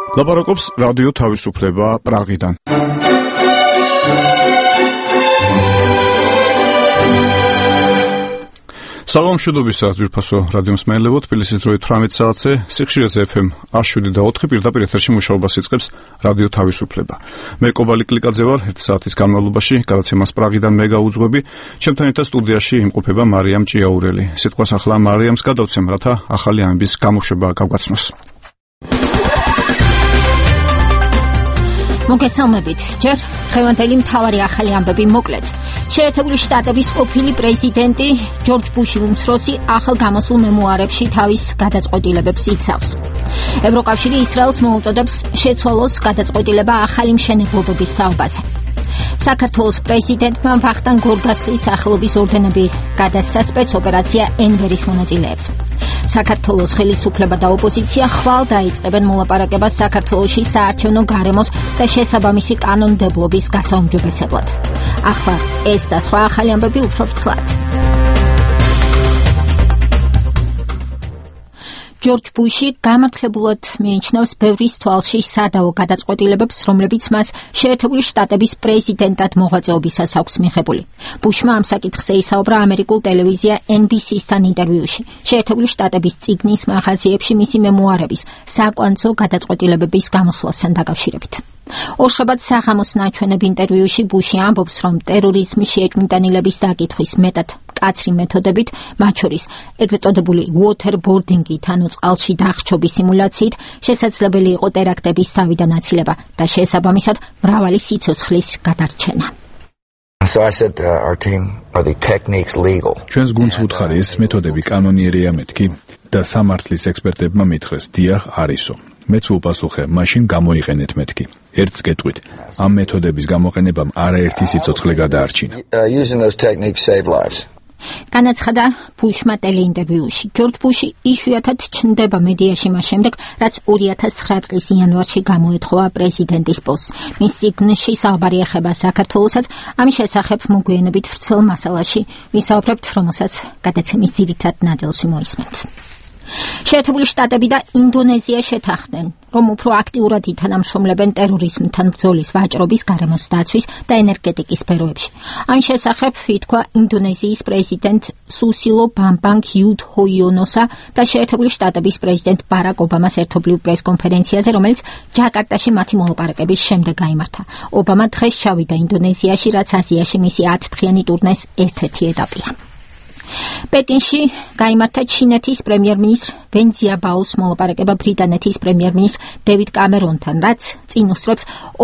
ლაპარაკობს რადიო თავისუფლება პრაღიდან. საღამოშობისას ძვირფასო რადიო მსმენელებო, თბილისის დროით 18 საათზე სიხშირეზე FM 107.4 პირდაპირ ეთერში მუშაობას იწყებს რადიო თავისუფლება. მე კობალი კლიკაძე ვარ, 1 საათის განმავლობაში გადაცემას პრაღიდან მე გაუძღვები. ჩემთან ერთად სტუდიაში იმყოფება მარიამ ჭიაურელი. სიტყვას ახლა მარიამს გადავცემ, რათა ახალი ამბის გამოშვება გავგაცნოს. მოგესალმებით. ჯერ დღევანდელი მთავარი ახალი ამბები მოკლედ. შეერთებული შტატების ყოფილი პრეზიდენტი ჯორჯ ბუში უმცროსი ახალ გამოსულ მემუარებში თავის გადაწყვეტილებებს იცავს. ევროკავშირი ისრაელს მოუწოდებს შეცვალოს გადაწყვეტილება ახალი მშენებლობების საუბაზე. საქართველოს პრეზიდენტმა ვახტანგ გორგასლის სახელობის ორდენები გადასცა სპეცოპერაცია ენვერის მონაწილეებს. საქართველოს ხელისუფლება და ოპოზიცია ხვალ დაიწყებენ მოლაპარაკებას საქართველოში საარჩევნო გარემოს და შესაბამისი კანონმდებლობის გასაუმჯობესებლად. ახლა ეს და სხვა ახალი ამბები უფრო ფრთლად. ჯორჯ ბუში გამართლებულად მიიჩნევს ბევრის თვალში სადავო გადაწყვეტილებებს, რომლებიც მას შეერთებული შტატების პრეზიდენტად მოღვაწეობისას აქვს მიღებული. ბუშმა ამ საკითხზე ისაუბრა ამერიკულ ტელევიზია NBC-სთან ინტერვიუში. შეერთებული შტატების წიგნის მაღაზიებში მისი მემუარების საკვანძო გადაწყვეტილებების გამოსვლასთან დაკავშირებით. ორშაბათს საღამოს ნაჩვენებ ინტერვიუში ბუში ამბობს, რომ ტერორიზმში ეჭვმიტანილების დაკითხვის მეტად მკაცრი მეთოდებით, მათ შორის ეგრეთ წოდებული waterboarding-ით, ანუ წყალში დახშობის სიმულაციით, შესაძლებელი იყო ტერაქტების თავიდან აცილება და შესაბამისად მრავალი სიცოცხლის გადარჩენა. So I said our team, are the techniques legal? ჩვენს გუნდს ვუთხარი, ეს მეთოდები კანონიერია მეთქი და სამართლის ექსპერტებმა მითხრეს, დიახ, არისო. მეც ვუპასუხე, მაშინ გამოიყენეთ მეთქი. ერთს გეტყვით, ამ მეთოდების გამოყენებამ არაერთი სიცოცხლე გადაარჩინა. Using those techniques save lives. განაცხადა ბუშმა ტელეინტერვიუში. ჯორჯ ბუში იშვიათად ჩნდება მედიაში მას შემდეგ, რაც 2009 წლის იანვარში გამოეთხოვა პრეზიდენტის პოსტს. მის წიგნში საუბარი ეხება საქართველოსაც, ამის შესახებ მოგვიანებით ვრცელ მასალაში ვისაუბრებთ, რომელსაც გადაცემის ძირითად ნაწილში მოისმენთ. შეერთებული შტატები და ინდონეზია შეთანხმდნენ, რომ უფრო აქტიურად ითანამშრომლებენ ტერორიზმთან ბრძოლის ვაჭრობის, გარემოს დაცვის და ენერგეტიკის სფეროებში. ამ შესახებ ითქვა ინდონეზიის პრეზიდენტ სუსილო ბამბანგ იუდჰოიონოსა და შეერთებული შტატების პრეზიდენტ ბარაკ ობამას ერთობლივ პრესკონფერენციაზე, რომელიც ჯაკარტაში მათი მოლაპარაკების შემდეგ გაიმართა. ობამა დღეს ჩავიდა ინდონეზიაში, რაც აზიაში მისი 10-დღიანი ტურნეს ერთ-ერთი ეტაპია. პეკინში გაიმართა ჩინეთის პრემიერ-მინისტრ ვენ ძიაბაოს მოლაპარაკება ბრიტანეთის პრემიერ-მინისტრ დევიდ კამერონთან, რაც წინ უსწრებს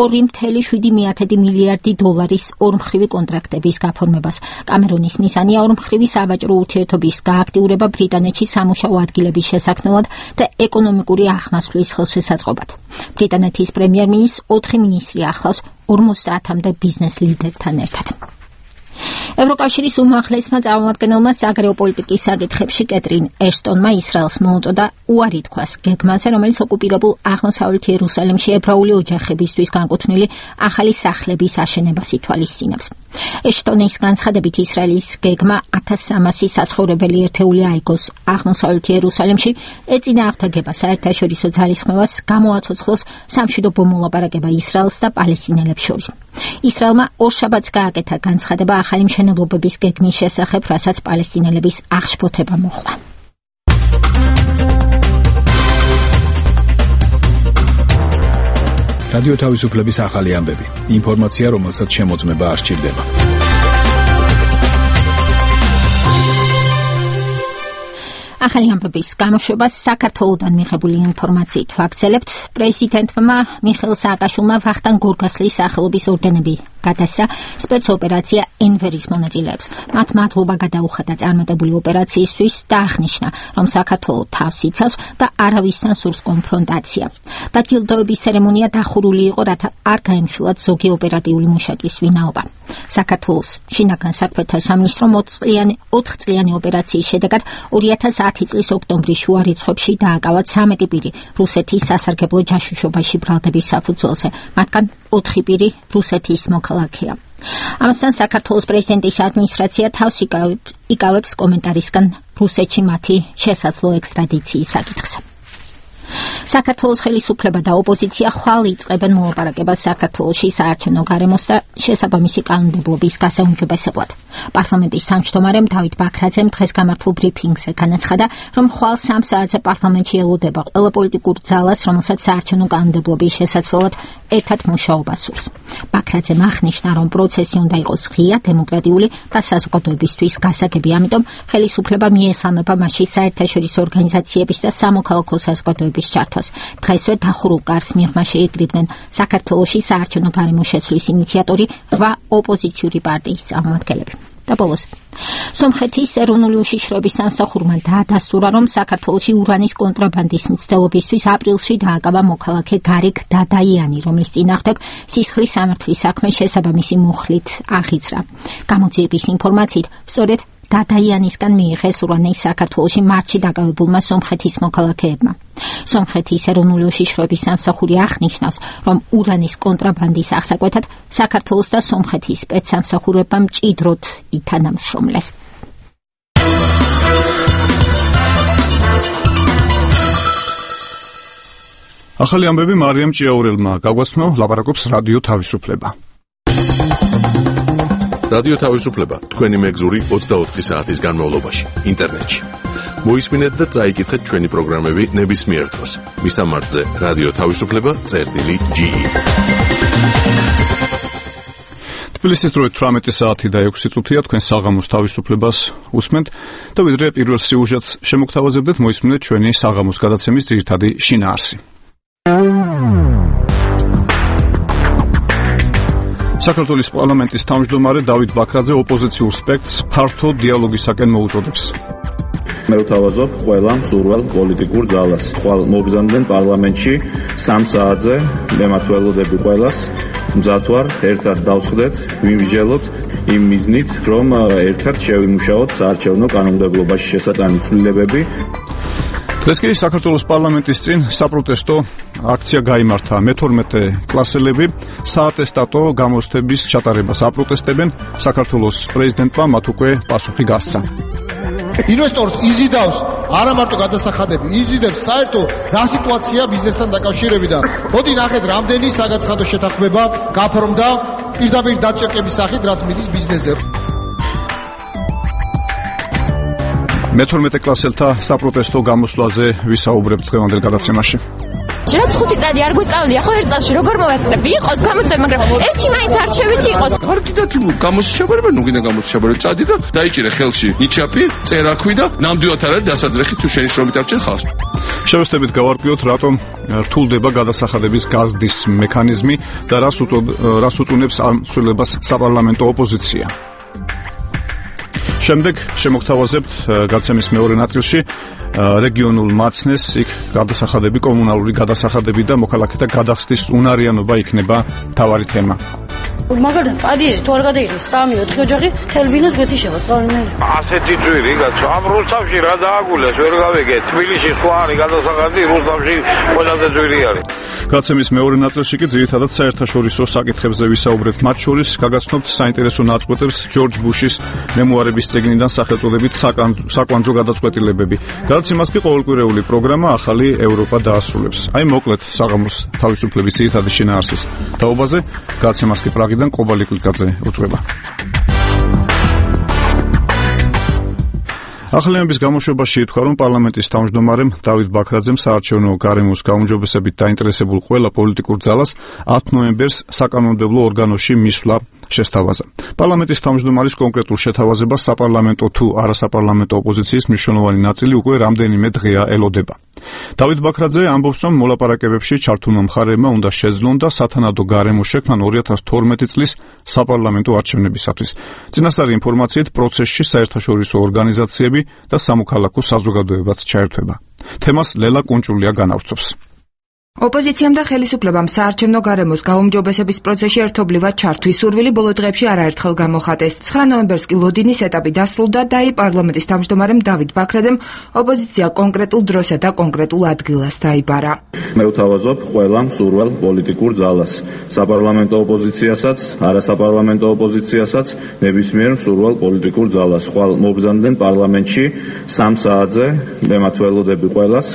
2,7 მილიარდი დოლარის ორმხრივი კონტრაქტების გაფორმებას. კამერონის მიზანია ორმხრივი სავაჭრო ურთიერთობის გააქტიურება ბრიტანეთში სამუშაო ადგილების შესაქმნელად და ეკონომიკური ახმასვლის ხელშესაწყობად. ბრიტანეთის პრემიერ-მინისტრს 4 მინისტრი ახლავს 50-მდე ბიზნეს ლიდერთან ერთად. ევროკავშირის უმაღლესმა წარმომადგენელმა საგარეო პოლიტიკის საკითხებში კეტრინ ეშტონმა ისრაელს მოუწოდა უარი თქვას გეგმაზე, რომელიც ოკუპირებულ აღმოსავლეთ იერუსალიმში ებრაული ოჯახებისთვის განკუთვნილი ახალი სახლების აშენებას ითვალისწინებს. ეშტონის განცხადებით ისრაელის გეგმა 1300 საცხოვრებელი ერთეული აიგოს აღმოსავლეთ იერუსალიმში, ეწინააღმდეგება საერთაშორისო ძალისხმევას, გამოაცოცხლოს სამშვიდობო მოლაპარაკება ისრაელს და პალესტინელებს შორის. ისრაელმა ორშაბათს გააკეთა განცხადება ახალი მშენებლობების გეგმის შესახებ, რასაც პალესტინელების აღშფოთება მოჰყვა. რადიო თავისუფლების ახალი ამბები. ინფორმაცია, რომელსაც შემოწმება არ სჭირდება. ახალი ამბების გამოშვებას საქართველოდან მიღებული ინფორმაციით ვაგრძელებთ. პრეზიდენტმა მიხეილ სააკაშვილმა ვახტანგ გორგასლის სახელობის ორდენები გადასცა სპეცოპერაცია ენვერის მონაწილეებს. მათ მადლობა გადაუხადა წარმატებული ოპერაციისთვის და აღნიშნა, რომ საქართველო თავს იცავს და არავისთან სურს კონფრონტაცია. დაჯილდოების ცერემონია დახურული იყო, რათა არ გაემხვილათ ზოგი ოპერატიული მუშაკის ვინაობა. საქართველოს შინაგან საქმეთა სამინისტრომ 4 წლიანი ოპერაციის შედეგად 2010 წლის ოქტომბრის შუა რიცხვებში დააკავა 13 პირი რუსეთის სასარგებლო ჯაშუშობაში ბრალდების საფუძველზე, მათგან 4 პირი რუსეთის მოქალაქეა. ამასთან საქართველოს პრეზიდენტის ადმინისტრაცია თავს იკავებს კომენტარისგან რუსეთში მათი შესაძლო ექსტრადიციის საკითხზე. საქართველოს ხელისუფლება და ოპოზიცია ხვალ იწყებენ მოლაპარაკებას საქართველოში საარჩევნო გარემოს და შესაბამისი კანონმდებლობის გასაუმჯობესებლად. პარლამენტის თავმჯდომარემ დავით ბაქრაძემ დღეს გამართულ ბრიფინგზე განაცხადა, რომ ხვალ 3 საათზე პარლამენტში ელოდება ყველა პოლიტიკურ ძალას, რომელსაც საარჩევნო კანონმდებლობის შესაძლებლად ერთად მუშაობა სურს. ბაქრაძემ აღნიშნა, რომ პროცესი უნდა იყოს ღია, დემოკრატიული და საზოგადოებისთვის გასაგები, ამიტომ ხელისუფლება მიესალმება მასში საერთაშორისო ორგანიზაციების და სამოქალაქო საზოგადოების ჩართვას. დღესვე დახურულ კარს მიღმა შეიკრიბნენ საქართველოში საარჩევნო გარემოს შეცვლის ინიციატორი 8 ოპოზიციური პარტიის წარმომადგენლები. და ბოლოს სომხეთის ეროვნული უშიშროების სამსახურმა დაადასტურა, რომ საქართველოში ურანის კონტრაბანდის მცდელობისთვის აპრილში დააკავა მოქალაქე გარეგ დადაიანი, რომლის წინააღმდეგ სისხლის სამართლის საქმე შესაბამისი მუხლით აღიძრა. გამოძიების ინფორმაციით, სწორედ დადაიანისგან მიიღეს ურანის საქართველოში მარტში დაკავებულმა სომხეთის მოქალაქეებმა. სომხეთის ეროვნული უშიშროების სამსახური აღნიშნავს, რომ ურანის კონტრაბანდის აღსაკვეთად საქართველოს და სომხეთის სპეცსამსახურებმა მჭიდროდ ითანამშრომლეს. ახალი ამბები მარიამ ჭიაურელმა გაგვაცნო, ლაპარაკობს რადიო თავისუფლება. რადიო თავისუფლება თქვენი მეგზური 24 საათის განმავლობაში ინტერნეტში. მოისმინეთ და წაიკითხეთ ჩვენი პროგრამები ნებისმიერ დროს. მისამართზე რადიო თავისუფლება.ge. თბილისის დროით 18 საათი და 6 წუთია თქვენ საღამოს თავისუფლებას უსმენთ და ვიდრე პირველ სიუჟეტს შემოგთავაზებდეთ, მოისმინეთ ჩვენი საღამოს გადაცემის ძირითადი შინაარსი. საქართველოს პარლამენტის თავმჯდომარე დავით ბაქრაძე ოპოზიციურ სპექტრს ფართო დიალოგისაკენ მოუწოდებს. მე ვთავაზობ ყველა მსურველ პოლიტიკურ ძალას. ხვალ მოგზავნდნენ პარლამენტში 3 საათზე, მე მათ ველოდები ყველას. მზად ვარ, ერთად დავსხდეთ, ვიმსჯელოთ იმ მიზნით, რომ ერთად შევიმუშაოთ საარჩევნო კანონმდებლობაში შესატანი ცვლილებები. დღეს კი საქართველოს პარლამენტის წინ საპროტესტო აქცია გაიმართა. მე-12 კლასელები საატესტატო გამოცდების ჩატარებას აპროტესტებენ. საქართველოს პრეზიდენტმა მათ უკვე პასუხი გასცა. ინვესტორს იზიდავს არა მარტო გადასახადები, იზიდებს საერთო რა სიტუაცია ბიზნესთან დაკავშირებით და მოდი ნახეთ რამდენი საგაცხადო შეთანხმება გაფორმდა პირდაპირ დაწესების სახით, რაც მიდის ბიზნესზე. მე-12 კლასელთა საპროტესტო გამოსვლაზე ვისაუბრებთ დღევანდელ გადაცემაში. რაც 5 წელი არ გვესწავლია, ხო ერთ წელში როგორ მოვასწრები? იყოს გამოცდა, მაგრამ ერთი მაინც არჩევითი იყოს. ვარდიდათ გამოსშაბერება, ნუ გინდა გამოსშაბერება, წადი და დაიჭირე ხელში ნიჩაპი, წერაქვი და ნამდვილად არ არის დასაძრეხი თუ შენი შრომით არჩენ ხალხს. შევესწრებით გავარკვიოთ, რატომ რთულდება გადასახადების გაზრდის მექანიზმი და რას უწუნებს ამ ცვლილებას საპარლამენტო ოპოზიცია. შემდეგ შემოგთავაზებთ გადაცემის მეორე ნაწილში რეგიონულ მაცნეს, იქ გადასახადები, კომუნალური გადასახადები და მოქალაქეთა გადახსნის უნარიანობა იქნება მთავარი თემა. მაგალითად, პადიეზი თუ არ გადაიღეს 3-4 ოჯახი, თელბინოს გეთიშება წყალნაირი. ასეთი ძვირი, კაცო, ამ რუსთავში რა დააგულეს, ვერ გავიგე. თბილისში სხვა არის გადასახადი, რუსთავში ყველაზე ძვირი არის. გადაცემის მეორე ნაწილში კი ძირითადად საერთაშორისო საკითხებზე ვისაუბრებთ, მათ შორის გაგაცნობთ საინტერესო ნაწყვეტებს ჯორჯ ბუშის მემუარების წიგნიდან სახელწოდებით საკვანძო გადაწყვეტილებები. გადაცემას კი ყოველკვირეული პროგრამა ახალი ევროპა დაასრულებს. აი მოკლედ საღამოს თავისუფლების ძირითადი შინაარსის თაობაზე გადაცემას კი პრაღიდან ყობალი კლიკაძე უძღვება. ახალიანების გამოშვებაში ითქვა, რომ პარლამენტის თავმჯდომარემ დავით ბაქრაძემ საარჩევნო გარემოს გაუმჯობესებით დაინტერესებულ ყველა პოლიტიკურ ძალას 10 ნოემბერს საკანონმდებლო ორგანოში მისვლა შესთავაზა. პარლამენტის თავმჯდომარის კონკრეტულ შეთავაზებას საპარლამენტო თუ არასაპარლამენტო ოპოზიციის მნიშვნელოვანი ნაწილი უკვე რამდენიმე დღეა ელოდება. დავით ბაქრაძე ამბობს, რომ მოლაპარაკებებში ჩართულმა მხარეებმა უნდა შეძლონ და სათანადო გარემო შექმნან 2012 წლის საპარლამენტო არჩევნებისათვის. წინასწარი ინფორმაციით პროცესში საერთაშორისო ორგანიზაციები და სამოქალაქო საზოგადოებაც ჩაერთვება. თემას ლელა კუნჭულია განავრცობს. ოპოზიციამ და ხელისუფლებამ საარჩევნო გარემოს გაუმჯობესების პროცესში ერთობლივად ჩართვის სურვილი ბოლო დღეებში არაერთხელ გამოხატეს. 9 ნოემბერს კი ლოდინის ეტაპი დასრულდა და პარლამენტის თავმჯდომარემ დავით ბაქრაძემ ოპოზიცია კონკრეტულ დროსა და კონკრეტულ ადგილას დაიბარა. მე ვთავაზობ ყველა მსურველ პოლიტიკურ ძალას, საპარლამენტო ოპოზიციასაც, არასაპარლამენტო ოპოზიციასაც, ნებისმიერ მსურველ პოლიტიკურ ძალას. ხვალ მოგზავნდნენ პარლამენტში 3 საათზე, მე მათ ველოდები ყველას.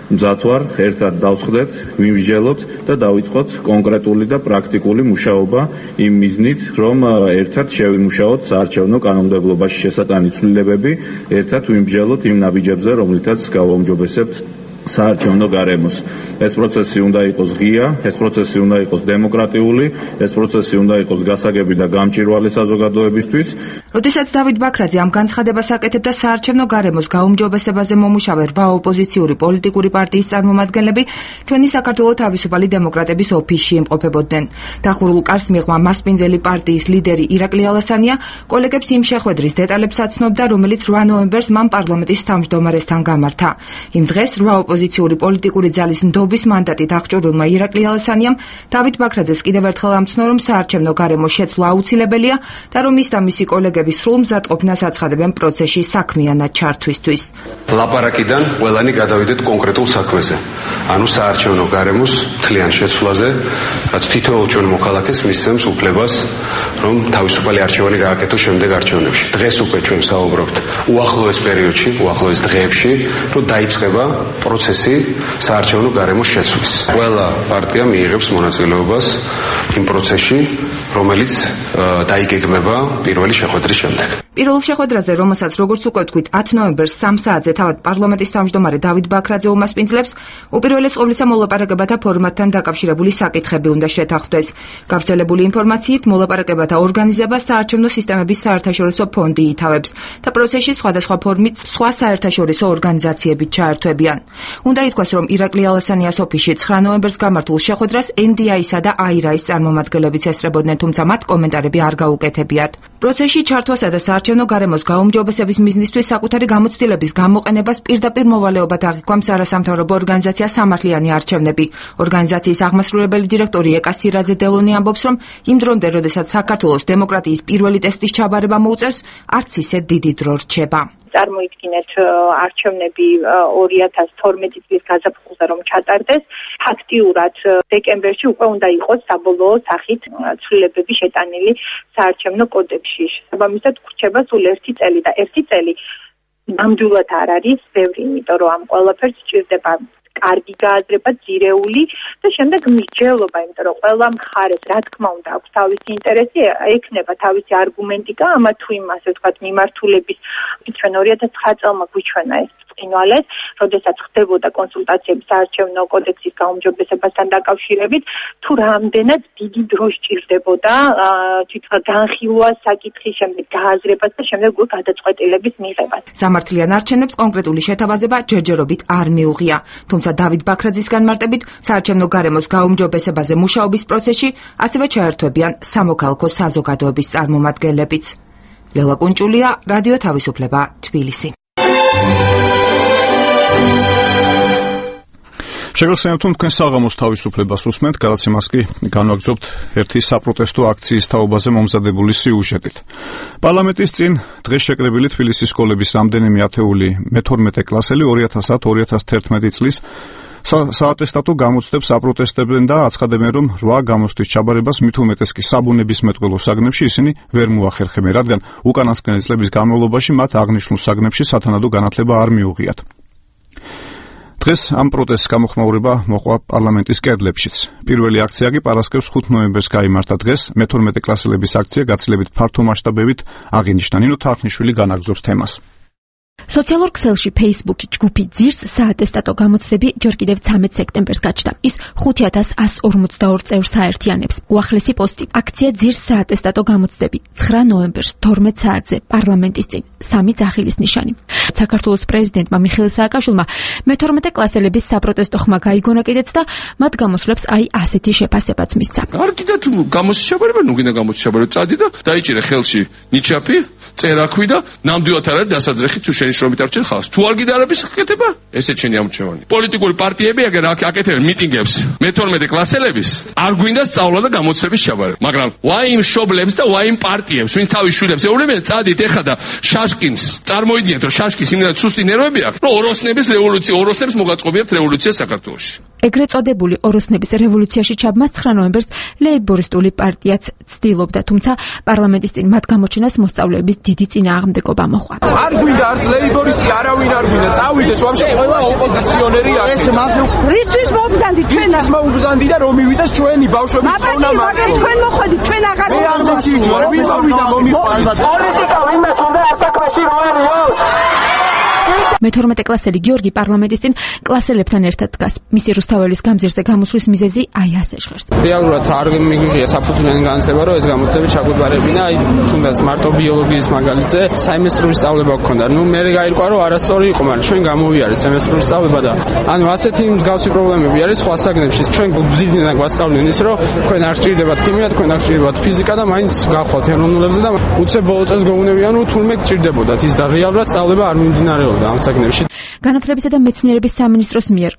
მზად ვარ ერთად დავსხდეთ, ვიმსჯელოთ და დავიწყოთ კონკრეტული და პრაქტიკული მუშაობა იმ მიზნით, რომ ერთად შევიმუშაოთ საარჩევნო კანონმდებლობაში შესატანი ცვლილებები, ერთად ვიმსჯელოთ იმ ნაბიჯებზე, რომლითაც გავაუმჯობესებთ საარჩევნო გარემოს. ეს პროცესი უნდა იყოს ღია, ეს პროცესი უნდა იყოს დემოკრატიული, ეს პროცესი უნდა იყოს გასაგები და გამჭვირვალე საზოგადოებისთვის. როდესაც დავით ბაქრაძე ამ განცხადებას აკეთებდა საარჩევნო გარემოს გაუმჯობესებაზე მომუშავე 8 ოპოზიციური პოლიტიკური პარტიის წარმომადგენლები ჩვენი საქართველოს თავისუფალი დემოკრატების ოფისში იმყოფებოდნენ. დახურულ კარს მიღმა მასპინძელი პარტიის ლიდერი ირაკლი ალასანია კოლეგებს იმ შეხვედრის დეტალებს აცნობდა, რომელიც 8 ნოემბერს მან პარლამენტის თავმჯდომარესთან გამართა. იმ დღეს 8 ოპოზიციური პოლიტიკური ძალის ნდობის მანდატით აღჭურვილმა ირაკლი ალასანიამ დავით ბაქრაძეს კიდევ ერთხელ ამცნო, რომ საარჩევნო გარემოს შეცვლა აუცილებელია და რომ ის და მისი კოლეგები სრულ მზადყოფნას აცხადებენ პროცესში საქმიანად ჩართვისთვის. ლაპარაკიდან ყველანი გადავიდეთ კონკრეტულ საქმეზე, ანუ საარჩევნო გარემოს მთლიან შეცვლაზე, რაც თითოეულ ჩვენ მოქალაქეს მისცემს უფლებას, რომ თავისუფალი არჩევანი გააკეთოს შემდეგ არჩევნებში. დღეს უკვე ჩვენ საუბრობთ უახლოეს პერიოდში, უახლოეს დღეებში, რომ დაიწყება პროცესი საარჩევნო გარემოს შეცვლის. ყველა პარტია მიიღებს მონაწილეობას იმ პროცესში, რომელიც დაიგეგმება პირველი შეხვედრის შემდეგ. პირველ შეხვედრაზე, რომელსაც როგორც უკვე ვთქვით, 10 ნოემბერს 3 საათზე თავად პარლამენტის თავმჯდომარე დავით ბაქრაძე უმასპინძლებს, უპირველეს ყოვლისა მოლაპარაკებათა ფორმატთან დაკავშირებული საკითხები უნდა შეთანხმდეს. გავრცელებული ინფორმაციით, მოლაპარაკებათა ორგანიზება საარჩევნო სისტემების საერთაშორისო ფონდი ითავებს და პროცესში სხვადასხვა ფორმით სხვა საერთაშორისო ორგანიზაციებით ჩაერთვებიან. უნდა ითქვას, რომ ირაკლი ალასანიას ოფისში 9 ნოემბერს გამართულ შეხვედრას NDI-სა და AIRA-ის წარმომადგენლებიც ესწრებოდნენ, თუმცა მათ კომენტარები არ გაუკეთებიათ. პროცესში ჩართვასა და საარჩევნო გარემოს გაუმჯობესების მიზნისთვის საკუთარი გამოცდილების გამოყენებას პირდაპირ მოვალეობად აღიქვამს არასამთავრობო ორგანიზაცია სამართლიანი არჩევნები. ორგანიზაციის აღმასრულებელი დირექტორი ეკა სირაძე დელონი ამბობს, რომ იმ დრომდე, როდესაც საქართველოს დემოკრატიის პირველი ტესტის ჩაბარება მოუწევს, არც ისე დიდი დრო რჩება. წარმოიდგინეთ არჩევნები 2012 წლის გაზაფხულზე რომ ჩატარდეს, ფაქტიურად დეკემბერში უკვე უნდა იყოს საბოლოო სახით ცვლილებები შეტანილი საარჩევნო კოდექსში. შესაბამისად გრჩება სულ 1 წელი და 1 წელი ნამდვილად არ არის ბევრი, იმიტომ რომ ამ ყველაფერს სჭირდება კარგი გააზრება, ძირეული და შემდეგ მსჯელობა, იმიტომ რომ ყველა მხარეს, რა თქმა უნდა, აქვს თავისი ინტერესი, ექნება თავისი არგუმენტი და ამა თუ იმ, ასე ვთქვათ, მიმართულების. ჩვენ 2009 წელმა გვიჩვენა ეს ბრწყინვალეს, როდესაც ხდებოდა კონსულტაციები საარჩევნო კოდექსის გაუმჯობესებასთან დაკავშირებით, თუ რამდენად დიდი დრო სჭირდებოდა თვითონ განხილვას საკითხის, შემდეგ გააზრებას და შემდეგ გადაწყვეტილების მიღებას. სამართლიან არჩევნებს კონკრეტული შეთავაზება ჯერჯერობით არ მიუღია, თუმცა დავით ბაქრაძის განმარტებით საარჩევნო გარემოს გაუმჯობესებაზე მუშაობის პროცესში ასევე ჩაერთვებიან სამოქალაქო საზოგადოების წარმომადგენლებიც. ლელა კუნჭულია, რადიო თავისუფლება, თბილისი. შეგახსენებთ, თქვენ საღამოს თავისუფლებას უსმენთ, გადაცემას კი განვაგრძობთ ერთი საპროტესტო აქციის თაობაზე მომზადებული სიუჟეტით. პარლამენტის წინ დღეს შეკრებილი თბილისის სკოლების რამდენიმე ათეული მე-12 კლასელი 2010-2011 წლის საატესტატო გამოცდებს აპროტესტებენ და აცხადებენ, რომ 8 გამოცდის ჩაბარებას მით უმეტეს კი საბუნებისმეტყველო საგნებში ისინი ვერ მოახერხებენ, რადგან უკანასკნელი წლების განმავლობაში მათ აღნიშნულ საგნებში სათანადო განათლება არ მიუღიათ. დღეს ამ პროტესტის გამოხმაურება მოყვა პარლამენტის კედლებშიც. პირველი აქცია კი პარასკევს 5 ნოემბერს გაიმართა. დღეს მე-12 კლასელების აქცია გაცილებით ფართო მასშტაბებით აღინიშნა. ნინო თარხნიშვილი განაგზობს თემას. სოციალურ ქსელში Facebook-ი ჯგუფი ძირს საატესტატო გამოცდები ჯერ კიდევ 13 სექტემბერს გაჩნდა. ის 5142 წევრს აერთიანებს. უახლესი პოსტი: აქცია ძირს საატესტატო გამოცდები 9 ნოემბერს 12 საათზე პარლამენტის წინ. 3 ძახილის ნიშანი. საქართველოს პრეზიდენტმა მიხეილ სააკაშვილმა მე-12 კლასელების საპროტესტო ხმა გაიგონა კიდეც და მათ გამოსვლებს აი ასეთი შეფასებაც მისცა. არგიდა თუ გამოსჩაბარება, ნუ გინდა გამოსჩაბარება, წადი და დაიჭირე ხელში ნიჩაპი, წერაქვი და ნამდვილად არ არის დასაძრეხი თუ შენი შრომით არჩენ ხალხს. თუ არ გიდარების ხკეთება, ესე შენი ამჩევანი. პოლიტიკური პარტიები აგერ აკეთებენ მიტინგებს მე-12 კლასელების, არ გვინდა სწავლა და გამოცდების ჩაბარება. მაგრამ ვაიმ შობლებს და ვაიმ პარტიებს, ვინც თავის შვილებს ეულებიან, წადით ეხლა და შაშკინს წარმოიდგინეთ, რომ შაშკის იმდენად სუსტი ნერვები აქვს, რომ ოროსნების რევოლუცია, ოროსნებს მოგაწყობიათ რევოლუცია საქართველოში. ეგრეთ წოდებული ოროსნების რევოლუციაში ჩაბმას 9 ნოემბერს ლეიბორისტული პარტიაც ცდილობდა, თუმცა პარლამენტის წინ მათ გამოჩენას მოსწავლეების დიდი წინააღმდეგობა მოჰყვა. არ გვინდა არც ლეიბორისტი, არავინ არ გვინდა, წავიდეს ვაფშე ყველა ოპოზიციონერი აქ. ეს მასე რისთვის მომბრძანდი ჩვენ? ის მომბრძანდი და რომ მივიდეს ჩვენი ბავშვების წონა მაგარი. თქვენ მოხვედით, ჩვენ აღარ მომბრძანდით, ვინ მოვიდა მომიყვანთ. პოლიტიკა ვინმე უნდა ასაკმეში როერიოს. მე-12 კლასელი გიორგი პარლამენტის წინ კლასელებთან ერთად დგას. მისი რუსთაველის გამზირზე გამოსვლის მიზეზი აი ასე ჟღერს. რეალურად არ მიგვიღია საფუძვლიანი განათლება, რომ ეს გამოცდები ჩაგვიბარებინა, აი თუნდაც მარტო ბიოლოგიის მაგალითზე საიმესტრული სწავლება გქონდა. მე გაირკვა, რომ არასწორი იყო, მაგრამ ჩვენ გამოვიარეთ სემესტრული სწავლება და ანუ ასეთი მსგავსი პრობლემები არის სხვა საგნებში. ჩვენ გვზრდიდან გვასწავლდნენ ის, რომ თქვენ არ გჭირდებათ ქიმია, თქვენ არ გჭირდებათ ფიზიკა და მაინც გავხვალთ ეროვნულებზე და უცებ ბოლო წელს გეუბნებიან, რომ თურმე გჭირდებოდათ ის და რეალურად სწავლება არ მიმდინარეობდა ამ საგნებში. განათლებისა და მეცნიერების სამინისტროს მიერ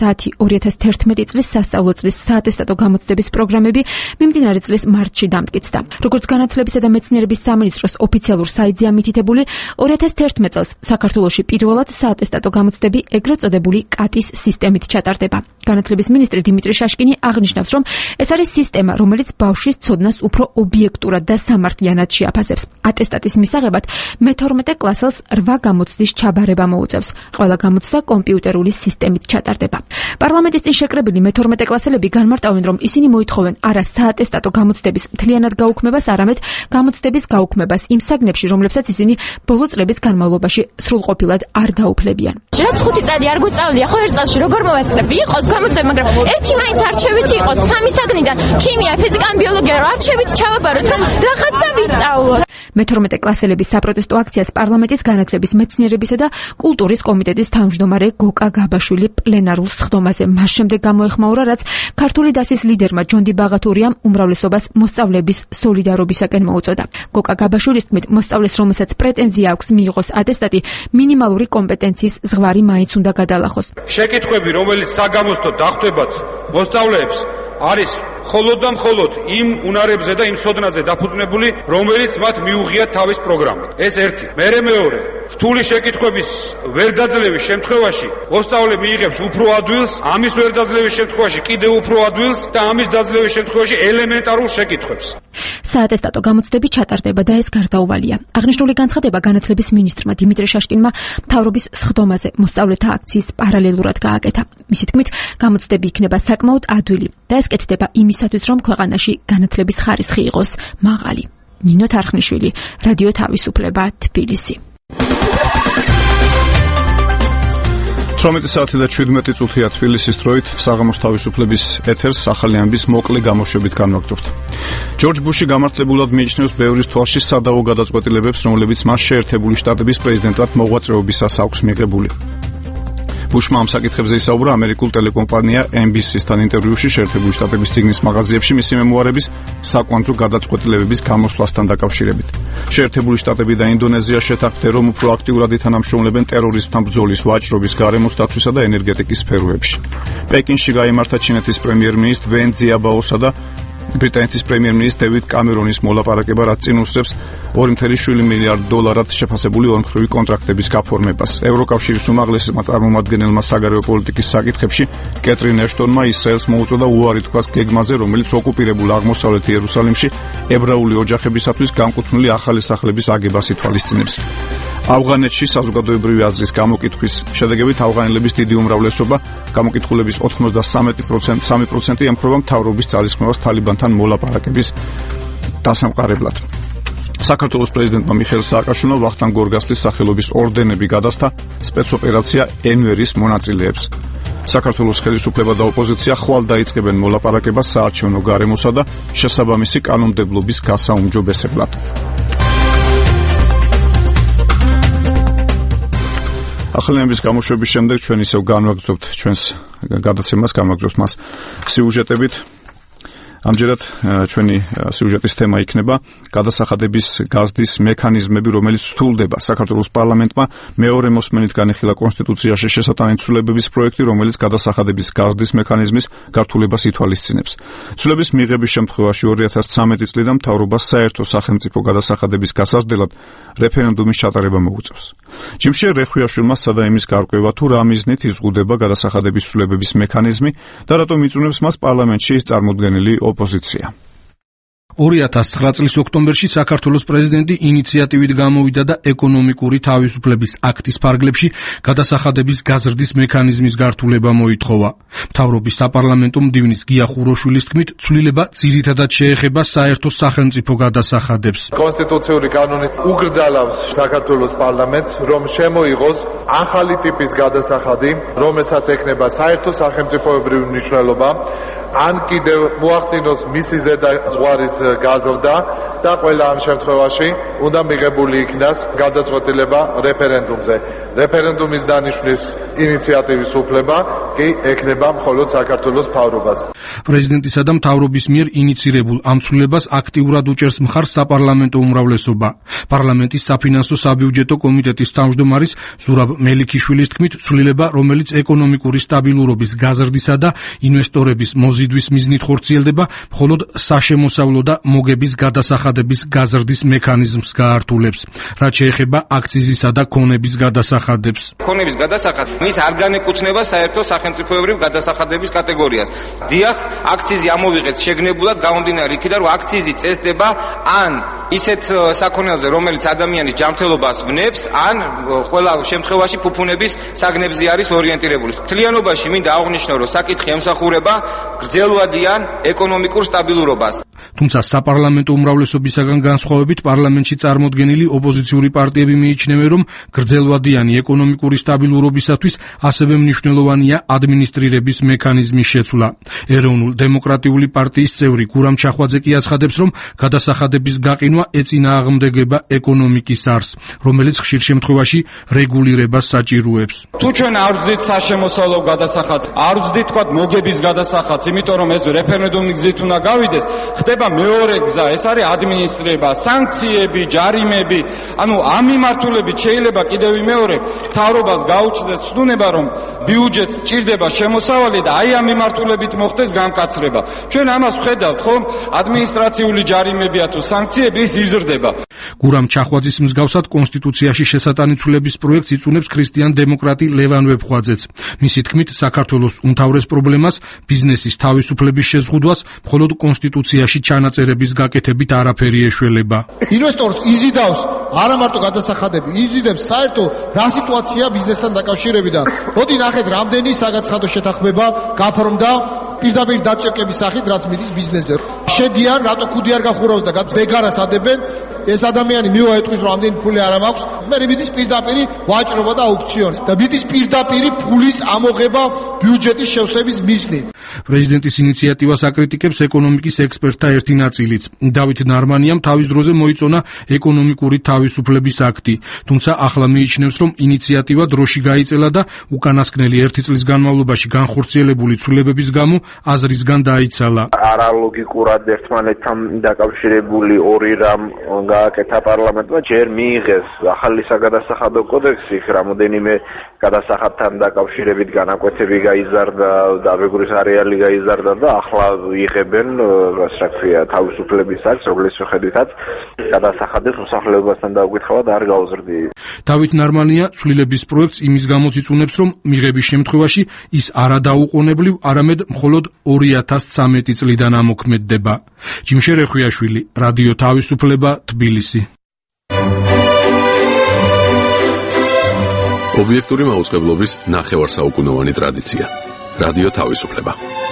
2010-2011 წლის სასწავლო წლის საატესტატო გამოცდების პროგრამები მიმდინარე წლის მარტში დამტკიცდა. როგორც განათლებისა და მეცნიერების სამინისტროს ოფიციალურ საიტზე ამითითებული, 2011 წელს საქართველოში პირველად საატესტატო გამოცდები ეგრეთ წოდებული კატის სისტემით ჩატარდება. განათლების მინისტრი დიმიტრი შაშკინი აღნიშნავს, რომ ეს არის სისტემა, რომელიც ბავშვის ცოდნას უფრო ობიექტურად და სამართლიანად შეაფასებს. ატესტატის მისაღებად მე-12 კლასელს 8 გამოცდის ჩაბარება მოუწევს. ყველა გამოცდა კომპიუტერული სისტემით ჩატარდება. პარლამენტის წინ შეკრებილი მე-12 კლასელები განმარტავენ, რომ ისინი მოითხოვენ არა საატესტატო გამოცდების მთლიანად გაუქმებას, არამედ გამოცდების გაუქმებას იმ საგნებში, რომლებსაც ისინი ბოლო წლების განმავლობაში სრულყოფილად არ დაუფლებიან. რაც 5 წელი არ გვისწავლია, ხო ერთ წელში როგორ მოვასწრებ? იყოს გამოცდები, მაგრამ ერთი მაინც არჩევით იყოს 3 საგნიდან, ქიმია, ფიზიკა, ბიოლოგია, არჩევით ჩავაბაროთ, რაღაცა ვისწავლოთ. მე-12 კლასელების საპროტესტო აქციას პარლამენტის განათლების, მეცნიერებისა და კულტურის კომიტეტის თავმჯდომარე გოკა გაბაშვილი პლენარულ სხდომაზე მას შემდეგ გამოეხმაურა, რაც ქართული დასის ლიდერმა ჯონდი ბაღათურიამ უმრავლესობას მოსწავლეების სოლიდარობისაკენ მოუწოდა. გოკა გაბაშვილის თქმით, მოსწავლეს, რომელსაც პრეტენზია აქვს მიიღოს ატესტატი, მინიმალური კომპეტენციის ზღვარი მაინც უნდა გადალახოს. შეკითხვები, რომელიც საგამოცდო დახვდებათ მოსწავლეებს, არის მხოლოდ და მხოლოდ იმ უნარებზე და იმ ცოდნაზე დაფუძნებული, რომელიც მათ მიუღიათ თავის პროგრამად. ეს ერთი. მეორე, რთული შეკითხვების ვერ დაძლევის შემთხვევაში მოსწავლე მიიღებს უფრო ადვილს, ამის ვერ დაძლევის შემთხვევაში კიდევ უფრო ადვილს და ამის დაძლევის შემთხვევაში ელემენტარულ შეკითხვებს. საატესტატო გამოცდები ჩატარდება და ეს გარდაუვალია. აღნიშნული განცხადება განათლების მინისტრმა დიმიტრი შაშკინმა მთავრობის სხდომაზე მოსწავლეთა აქციის პარალელურად გააკეთა. მისი თქმით, გამოცდები იქნება საკმაოდ ადვილი და ეს კეთდება იმისათვის, რომ ქვეყანაში განათლების ხარისხი იყოს მაღალი. ნინო თარხნიშვილი, რადიო თავისუფლება, თბილისი. 18 საათი და 17 წუთია თბილისის დროით საღამოს თავისუფლების ეთერს ახალი ამბის მოკლე გამოშვებით განვაგრძობთ. ჯორჯ ბუში გამართლებულად მიიჩნევს ბევრის თვალში სადავო გადაწყვეტილებებს, რომლებიც მას შეერთებული შტატების პრეზიდენტად მოღვაწეობისას აქვს მიღებული. ბუშმა ამ საკითხებზე ისაუბრა ამერიკულ ტელეკომპანია NBC-სთან ინტერვიუში შეერთებული შტატების ციგნის მაღაზიებში მისი მემუარების საკვანძო გადაწყვეტილებების გამოსვლასთან დაკავშირებით. შეერთებული შტატები და ინდონეზია შეთანხმდნენ, რომ უფრო აქტიურად ითანამშრომლებენ ტერორიზმთან ბრძოლის, ვაჭრობის, გარემოს დაცვისა და ენერგეტიკის სფეროებში. პეკინში გაიმართა ჩინეთის პრემიერ-მინისტრ ვენ ძიაბაოსა და ბრიტანეთის პრემიერ-მინისტრ დევიდ კამერონის მოლაპარაკება, რაც წინ უსწრებს $2.7 მილიარდ შეფასებული ორმხრივი კონტრაქტების გაფორმებას. ევროკავშირის უმაღლესმა წარმომადგენელმა საგარეო პოლიტიკის საკითხებში კეტრინ ეშტონმა ისრაელს მოუწოდა უარი თქვას გეგმაზე, რომელიც ოკუპირებულ აღმოსავლეთ იერუსალიმში ებრაული ოჯახებისათვის განკუთვნილი ახალი სახლების აგებას ითვალისწინებს. ავღანეთში საზოგადოებრივი აზრის გამოკითხვის შედეგებით ავღანელების დიდი უმრავლესობა, გამოკითხულების 93% ემხრობა მთავრობის ძალისხმევას თალიბანთან მოლაპარაკების დასამყარებლად. საქართველოს პრეზიდენტმა მიხეილ სააკაშვილმა ვახტანგ გორგასლის სახელობის ორდენები გადასცა სპეცოპერაცია ენვერის მონაწილეებს. საქართველოს ხელისუფლება და ოპოზიცია ხვალ დაიწყებენ მოლაპარაკებას საარჩევნო გარემოსა და შესაბამისი კანონმდებლობის გასაუმჯობესებლად. ახალი ამბის გამოშვების შემდეგ ჩვენ ისევ განვაგრძობთ ჩვენს გადაცემას, განვაგრძობთ მას სიუჟეტებით. ამჯერად ჩვენი სიუჟეტის თემა იქნება გადასახადების გაზრდის მექანიზმები, რომელიც სრულდება. საქართველოს პარლამენტმა მეორე მოსმენით განიხილა კონსტიტუციაში შესატანით ცვლილებების პროექტი, რომელიც გადასახადების გაზრდის მექანიზმის გართულებას ითვალისწინებს. ცვლილების მიღების შემთხვევაში 2013 წლიდან მთავრობას საერთო სახელმწიფო გადასახადების გასაზრდელად რეფერენდუმის ჩატარება მოუწევს. ჯიმშე რეხვიაშვილმა სცადა იმის გარკვევა, თუ რა მიზნით იზღუდება გადასახადების ცვლილებების მექანიზმი და რატომ იწუნებს მას პარლამენტში წარმოდგენილი ოპოზიცია. 2009 წლის ოქტომბერში საქართველოს პრეზიდენტი ინიციატივით გამოვიდა და ეკონომიკური თავისუფლების აქტის ფარგლებში გადასახადების გაზრდის მექანიზმის გართულება მოითხოვა. მთავრობის საპარლამენტო მდივნის გია ხუროშვილის თქმით, ცვლილება ძირითადად შეეხება საერთო სახელმწიფო გადასახადებს. კონსტიტუციური კანონით უგრძალავს საქართველოს პარლამენტს, რომ შემოიღოს ახალი ტიპის გადასახადი, რომელსაც ექნება საერთო სახელმწიფოებრივი მნიშვნელობა, ან კიდევ მოახდინოს მისი ზედა ზღვარის გაზრდა და ყველა ამ შემთხვევაში უნდა მიღებული იქნას გადაწყვეტილება რეფერენდუმზე. რეფერენდუმის დანიშვნის ინიციატივის უფლება კი ექნება მხოლოდ საქართველოს მთავრობას. პრეზიდენტისა და მთავრობის მიერ ინიცირებულ ამ ცვლილებას აქტიურად უჭერს მხარს საპარლამენტო უმრავლესობა. პარლამენტის საფინანსო საბიუჯეტო კომიტეტის თავმჯდომარის ზურაბ მელიქიშვილის თქმით, ცვლილება, რომელიც ეკონომიკური სტაბილურობის გაზრდისა და ინვესტორების მოზიდვის მიზნით ხორციელდება, მხოლოდ საშემოსავლო და მოგების გადასახადების გაზრდის მექანიზმს გაართულებს. რაც შეეხება აქციზისა და ქონების გადასახადებს. ქონების გადასახადი მის არ განეკუთვნება საერთო სახელმწიფოებრივ გადასახადების კატეგორიას. დიახ, აქციზი ამოვიღეთ შეგნებულად გამომდინარე იქიდან, რომ აქციზი წესდება ან ისეთ საქონელზე, რომელიც ადამიანის ჯანმრთელობას ვნებს, ან ყველა შემთხვევაში ფუფუნების საგნებზე არის ორიენტირებული. მთლიანობაში მინდა აღვნიშნო, რომ საკითხი ემსახურება გრძელვადიან ეკონომიკურ სტაბილურობას. თუმცა საპარლამენტო უმრავლესობისაგან განსხვავებით პარლამენტში წარმოდგენილი ოპოზიციური პარტიები მიიჩნევენ, რომ გრძელვადიანი ეკონომიკური სტაბილურობისათვის ასევე მნიშვნელოვანია ადმინისტრირების მექანიზმის შეცვლა. ეროვნულ დემოკრატიული პარტიის წევრი გურამ ჩახვაძე კი აცხადებს, რომ გადასახადების გაყინვა ეწინააღმდეგება ეკონომიკის არსს, რომელიც ხშირ შემთხვევაში რეგულირებას საჭიროებს. თუ ჩვენ არ ვზდით საშემოსავლო გადასახადს, არ ვზდით თქვა მოგების გადასახადს, იმიტომ რომ ეს რეფერენდუმის გზით უნდა გავიდეს, ხდება მეორე გზა, ეს არის ადმინისტრირება, სანქციები, ჯარიმები. ანუ ამ მიმართულებით შეიძლება კიდევ მეორე მთავრობას გაუჩნდეს ცნუნება, რომ ბიუჯეტს სჭირდება შემოსავალი და აი ამ მიმართულებით მოხდეს გამკაცრება. ჩვენ ამას ვხედავთ, ხომ? ადმინისტრაციული ჯარიმებია თუ სანქციები ის იზრდება. გურამ ჩახვაძის მსგავსად კონსტიტუციაში შესატანიცვლების პროექტს იწუნებს ქრისტიან დემოკრატი ლევან ვეფხვაძეც. მისი თქმით, საქართველოს უმთავრეს პრობლემას, ბიზნესის თავისუფლების შეზღუდვას, მხოლოდ კონსტიტუციაში ჩანაწერების გაკეთებით არაფერი ეშველება. ინვესტორს იზიდავს არა მარტო გადასახადები, იზიდებს საერთო რა სიტუაცია ბიზნესთან დაკავშირებიდან. მოდი ნახეთ, რამდენი საგაცხადო შეთანხმება გაფორმდა პირდაპირ დაწესების სახით, რაც მიდის ბიზნესზე. შედიან, რატო ქუდი არ გახურავს და ბეგარას ადებენ, ეს ადამიანი მიუეტყვის, რომ ამდენი ფული არ მაქვს, მე მიდის პირდაპირი ვაჭრობა და აუქციონი და მიდის პირდაპირი ფულის ამოღება ბიუჯეტის შევსების მიზნით. პრეზიდენტის ინიციატივას აკრიტიკებს ეკონომიკის ექსპერტთა ერთი ნაწილიც. დავით ნარმანიამ თავის დროზე მოიწონა ეკონომიკური თავისუფლების აქტი, თუმცა ახლა მიიჩნევს, რომ ინიციატივა დროში გაიწელა და უკანასკნელი 1 წლის განმავლობაში განხორციელებული ცვლილებების გამო აზრისგან დაიცალა. არალოგიკურად ერთმანეთთან დაკავშირებული ორი რამ გააკეთა პარლამენტმა, ჯერ მიიღეს ახალი საგადასახადო კოდექსი, რამოდენიმე გადასახადთან დაკავშირებით განაკვეთები გაიზარდა, დაბეგვრის არეალი გაიზარდა და ახლა იღებენ, რა ქვია, თავისუფლების აქტს, რომლის მიხედვითაც გადასახადებს მოსახლეობასთან დაუკითხავად არ გაუზრდი. დავით ნარმანია ცვლილების პროექტს იმის გამოც იწუნებს, რომ მიღების შემთხვევაში ის არა დაუყოვნებლივ, არამედ მხოლოდ 2013 წლიდან ამოქმედდება. ჯიმშე რეხვიაშვილი, რადიო თავისუფლება, თბილისი. ობიექტური მაუწყებლობის ნახევარსაუკუნოვანი ტრადიცია. რადიო თავისუფლება.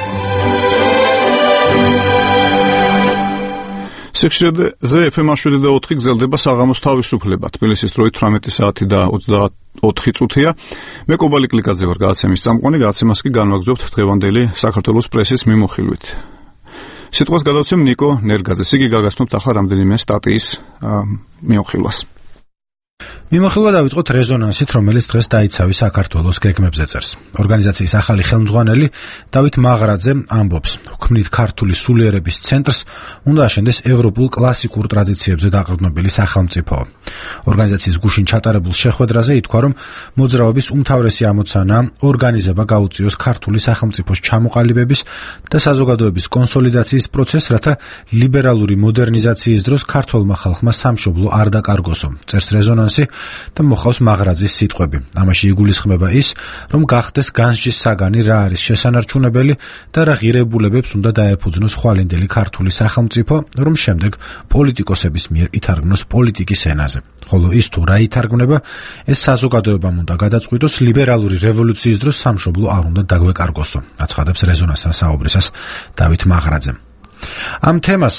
სიხშირეზე FM 7.4 გრძელდება საღამოს თავისუფლება. თბილისის დროით 18 საათი და 24 წუთია. მე კობალი კლიკაძე ვარ, გადაცემის წამყვანი, გადაცემას კი განვაგრძობთ დღევანდელი საქართველოს პრესის მიმოხილვით. სიტყვას გადავცემ ნიკო ნერგაძეს. იგი გაგაცნობთ ახლა რამდენიმე სტატიის მიმოხილვას. მიმოხილვა დავიწყოთ რეზონანსით, რომელიც დღეს დაიცავი საქართველოს გეგმებზე წერს. ორგანიზაციის ახალი ხელმძღვანელი დავით მაღრაძე ამბობს, ვქმნით ქართული სულიერების ცენტრს, უნდა აშენდეს ევროპულ კლასიკურ ტრადიციებზე დაყრდნობილი სახელმწიფო. ორგანიზაციის გუშინ ჩატარებულ შეხვედრაზე ითქვა, რომ მოძრაობის უმთავრესი ამოცანა ორგანიზება გაუწიოს ქართული სახელმწიფოს ჩამოყალიბების და საზოგადოების კონსოლიდაციის პროცესს, რათა ლიბერალური მოდერნიზაციის დროს ქართველმა ხალხმა სამშობლო არ დაკარგოსო. წერს რეზონანსი, და მოხავს მაღრაძის სიტყვები. ამაში იგულისხმება ის, რომ გახდეს განსჯის საგანი რა არის შესანარჩუნებელი და რა ღირებულებებს უნდა დაეფუძნოს ხვალინდელი ქართული სახელმწიფო, რომ შემდეგ პოლიტიკოსების მიერ ითარგმნოს პოლიტიკის ენაზე. ხოლო ის თუ რა ითარგმნება, ეს საზოგადოებამ უნდა გადაწყვიტოს, ლიბერალური რევოლუციის დროს სამშობლო არ უნდა დაგვეკარგოსო, აცხადებს რეზონანსთან საუბრისას დავით მაღრაძე. ამ თემას,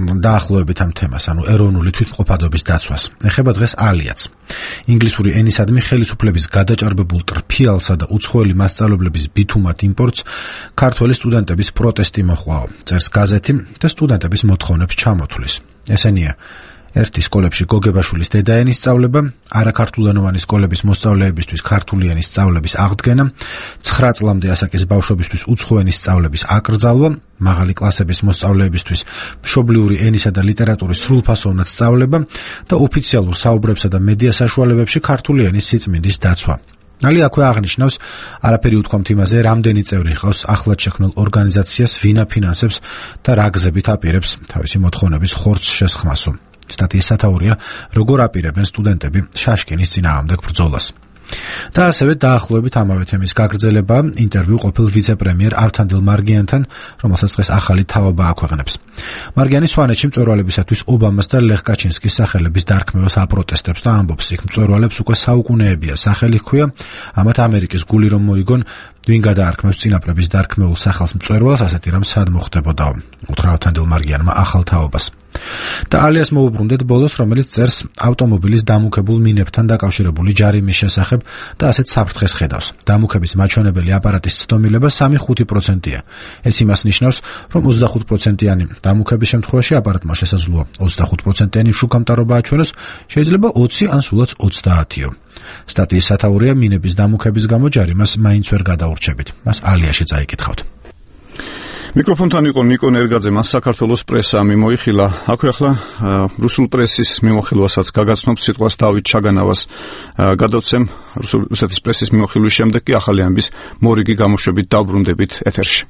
ანუ ეროვნული თვითმყოფადობის დაცვას, ეხება დღეს ალიაც. ინგლისური ენისადმი ხელისუფლების გადაჭარბებულ ტრფიალსა და უცხოელი მასწავლებლების ბითუმად იმპორტს ქართველი სტუდენტების პროტესტი მოჰყვა, წერს გაზეთი და სტუდენტების მოთხოვნებს ჩამოთვლის. ესენია: 1. სკოლებში გოგებაშვილის დედაენის სწავლება, არაქართულენოვანი სკოლების მოსწავლეებისთვის ქართული ენის სწავლების აღდგენა, 9 წლამდე ასაკის ბავშვებისთვის უცხოენის სწავლების აკრძალვა, მაღალი კლასების მოსწავლეებისთვის მშობლიური ენისა და ლიტერატურის სრულფასოვნად სწავლება და ოფიციალურ საუბრებსა და მედია საშუალებებში ქართული ენის სიწმინდის დაცვა. ალი აქვე აღნიშნავს, არაფერი უთქვამთ იმაზე, რამდენი წევრი ჰყავს ახლად შექმნილ ორგანიზაციას, ვინ აფინანსებს და რა გზებით აპირებს თავისი მოთხოვნების ხორცს შესხმასო. სტატიის სათაურია, როგორ აპირებენ სტუდენტები შაშკინის წინააღმდეგ ბრძოლას. და ასევე დაახლოებით ამავე თემის გაგრძელება ინტერვიუ ყოფილ ვიცე-პრემიერ ავთანდილ მარგიანთან, რომელსაც დღეს ახალი თავობა აქვეყნებს. მარგიანი სვანეთში მწვერვალებისათვის ობამას და ლეხ კაჩინსკის სახელების დარქმევას აპროტესტებს და ამბობს, იქ მწვერვალებს უკვე საუკუნეებია სახელი ჰქვია, ამათ ამერიკის გული რომ მოიგონ, ვინ გადაარქმევს წინაპრების დარქმეულ სახელს მწვერვალს, ასეთი რამ სად მოხდებოდაო, უთხრა ავთანდილ მარგიანმა ახალ თაობას. და ალიას მოუბრუნდეთ ბოლოს, რომელიც წერს ავტომობილის დამუქებულ მინებთან დაკავშირებული ჯარიმის შესახებ და ასეთ საფრთხეს ხედავს. დამუქების მაჩვენებელი აპარატის ცდომილება 3-5%-ია. ეს იმას ნიშნავს, რომ 25%-იანი დამუქების შემთხვევაში აპარატმა შესაძლოა 25%-იანი შუქამტარობა აჩვენოს, შეიძლება 20 ან სულაც 30-იო. სტატიის სათაურია, მინების დამუქების გამო ჯარიმას მაინც ვერ გადაურჩებით. მას ალიაში წაიკითხავთ. მიკროფონთან იყო ნიკო ნერგაძე, მას საქართველოს პრესა მიმოიხილა. აქვე ახლა რუსულ პრესის მიმოხილვასაც გაგაცნობთ, სიტყვას დავით ჩაგანავას გადავცემ. რუსეთის პრესის მიმოხილვის შემდეგ კი ახალი ამბის მორიგი გამოშვებით დავბრუნდებით ეთერში.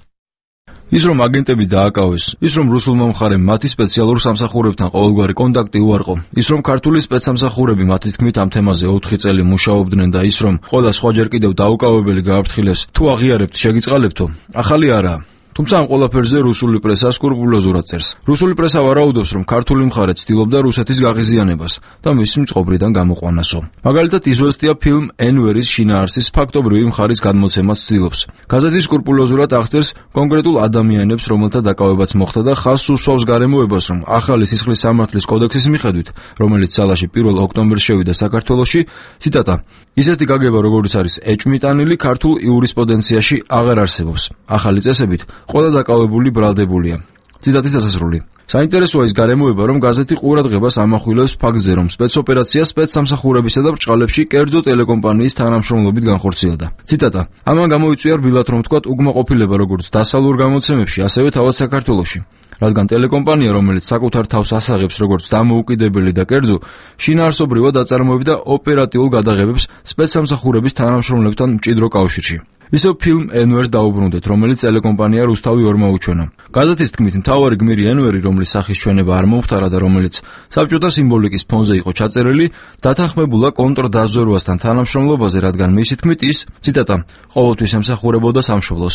ის რომ აგენტები დააკავეს, ის რომ რუსულმა მხარემ მათი სპეციალურ სამსახურებთან ყოველგვარი კონტაქტი უარყო, ის რომ ქართული სპეცსამსახურები მათი თქმით ამ თემაზე 4 წელი მუშაობდნენ და ის რომ ყველა სხვაჯერ კიდევ დაუკავებელი გააფრთხილეს, თუ აღიარებთ, შეგიწყალებთო, ახალი არაა. თუმცა ამ ყველაფერზე რუსული პრესა სკრუპულოზურად წერს. რუსული პრესა ვარაუდობს, რომ ქართული მხარე ცდილობდა რუსეთის გაღიზიანებას და მის მწყობრიდან გამოყვანასო. მაგალითად, იზვესტია ფილმ ენვერის შინაარსის ფაქტობრივი მხარის გადმოცემას ცდილობს. გაზეთი სკრუპულოზურად აღწერს კონკრეტულ ადამიანებს, რომელთა დაკავებაც მოხდა და ხაზს უსვავს გარემოებას, რომ ახალი სისხლის სამართლის კოდექსის მიხედვით, რომელიც ძალაში 1 ოქტომბერს შევიდა საქართველოში, ციტატა, ისეთი გაგება, როგორც არის ეჭვმიტანილი, ქართულ იურისპრუდენციაში აღარ არსებობს. ახალი წესებით ყველა დაკავებული ბრალდებულია. ციტატის დასასრული. საინტერესოა ის გარემოება, რომ გაზეთი ყურადღებას ამახვილებს ფაქტზე, რომ სპეცოპერაცია სპეცსამსახურებისა და ბრჭყალებში კერძო ტელეკომპანიის თანამშრომლობით განხორციელდა. ციტატა: ამან გამოიწვია რბილად რომ თქვათ უგმაყოფილება როგორც დასავლურ გამოცემებში, ასევე თავად საქართველოში. რადგან ტელეკომპანია, რომელიც საკუთარ თავს ასაღებს როგორც დამოუკიდებელი და კერძო, შინაარსობრივად აწარმოებდა ოპერატიულ გადაღებებს სპეცსამსახურების თანამშრომლებთან მჭიდრო კავშირში. ისევ ფილმ ენვერს დაუბრუნდეთ, რომელიც ტელეკომპანია რუსთავი ორმა უჩვენა. გაზეთის თქმით, მთავარი გმირი ენვერი, რომლის სახის ჩვენება არ მომხდარა და რომელიც საბჭოთა სიმბოლიკის ფონზე იყო ჩაწერილი, დათანხმებულა კონტრდაზვერვასთან თანამშრომლობაზე, რადგან მისი თქმით ის, ციტატა, ყოველთვის ემსახურებოდა სამშობლოს.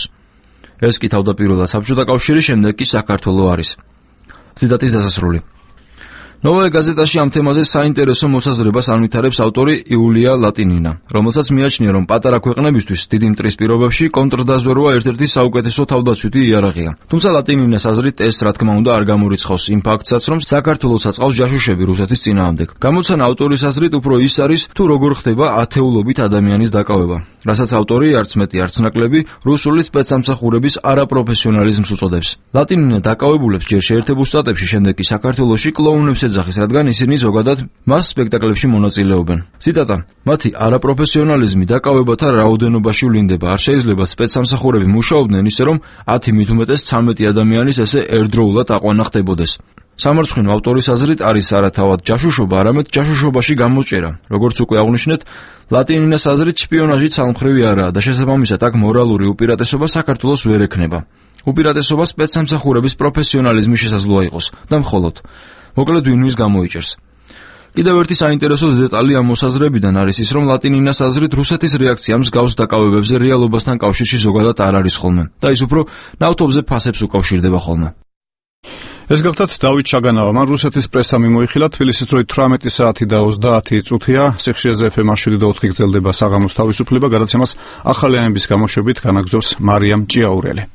ეს კი თავდაპირველად საბჭოთა კავშირის, შემდეგ კი საქართველო არის. ციტატის დასასრული. ნოველ გაზეტაში ამ თემაზე საინტერესო მოსაზრებას ანვითარებს ავტორი იულია ლატინინა, რომელსაც მიაჩნია, რომ პატარა ქვეყნებისთვის დიდი მტრის პირობებში კონტრდაზვერვა ერთ-ერთი საუკეთესო თავდაცვითი იარაღია. თუმცა ლატინინას აზრით ეს, რა თქმა უნდა, არ გამორიცხავს იმ ფაქტსაც, რომ საქართველოს აწყავს ჯაშუშები რუსეთის წინააღმდეგ. გამოცანა ავტორის აზრით უფრო ის არის, თუ როგორ ხდება ათეულობით ადამიანის დაკავება, რასაც ავტორი არც მეტი არც ნაკლები რუსული სპეცსამსახურების არაპროფესიონალიზმს უწოდებს. ლატინინა დაკავებულებს ჯერ შეერთებულ შტატებში, შემდეგ კი საქართველოში კლოუნებს ეძახის, რადგან ისინი ზოგადად მას სპექტაკლებში მონაწილეობენ. ციტატა: მათი არაპროფესიონალიზმი დაკავებათა რაოდენობაში ვლინდება, არ შეიძლება სპეცსამსახურები მუშაობდნენ ისე, რომ 10 მით უმეტეს 13 ადამიანის ესე ერთდროულად აყვანა ხდებოდეს. სამარცხვინო ავტორის აზრით არის არა თავად ჯაშუშობა, არამედ ჯაშუშობაში გამოჭერა. როგორც უკვე აღვნიშნეთ, ლატინინას აზრით შპიონაჟი ცალმხრივი არაა და შესაბამისად აქ მორალური უპირატესობა საქართველოს ვერ ექნება. უპირატესობა სპეცსამსახურების პროფესიონალიზმი შესაძლოა იყოს და მხოლოდ. მოკლედ ვინმის გამოიჭერს. კიდევ ერთი საინტერესო დეტალი ამ მოსაზრებიდან არის ის, რომ ლატინინას აზრით რუსეთის რეაქცია მსგავს დაკავებებზე რეალობასთან კავშირში ზოგადად არ არის ხოლმე და ის უფრო ნავთობზე ფასებს უკავშირდება ხოლმე. ეს გახლდათ დავით ჩაგანავა, მან რუსეთის პრესა მიმოიხილა, თბილისის დროით 18 საათი და 30 წუთია, სიხშირეზე FM 7.4 გრძელდება საღამოს თავისუფლება, გადაცემას ახალი ამების გამოშვებით განაგზობს მარიამ ჭიაურელი.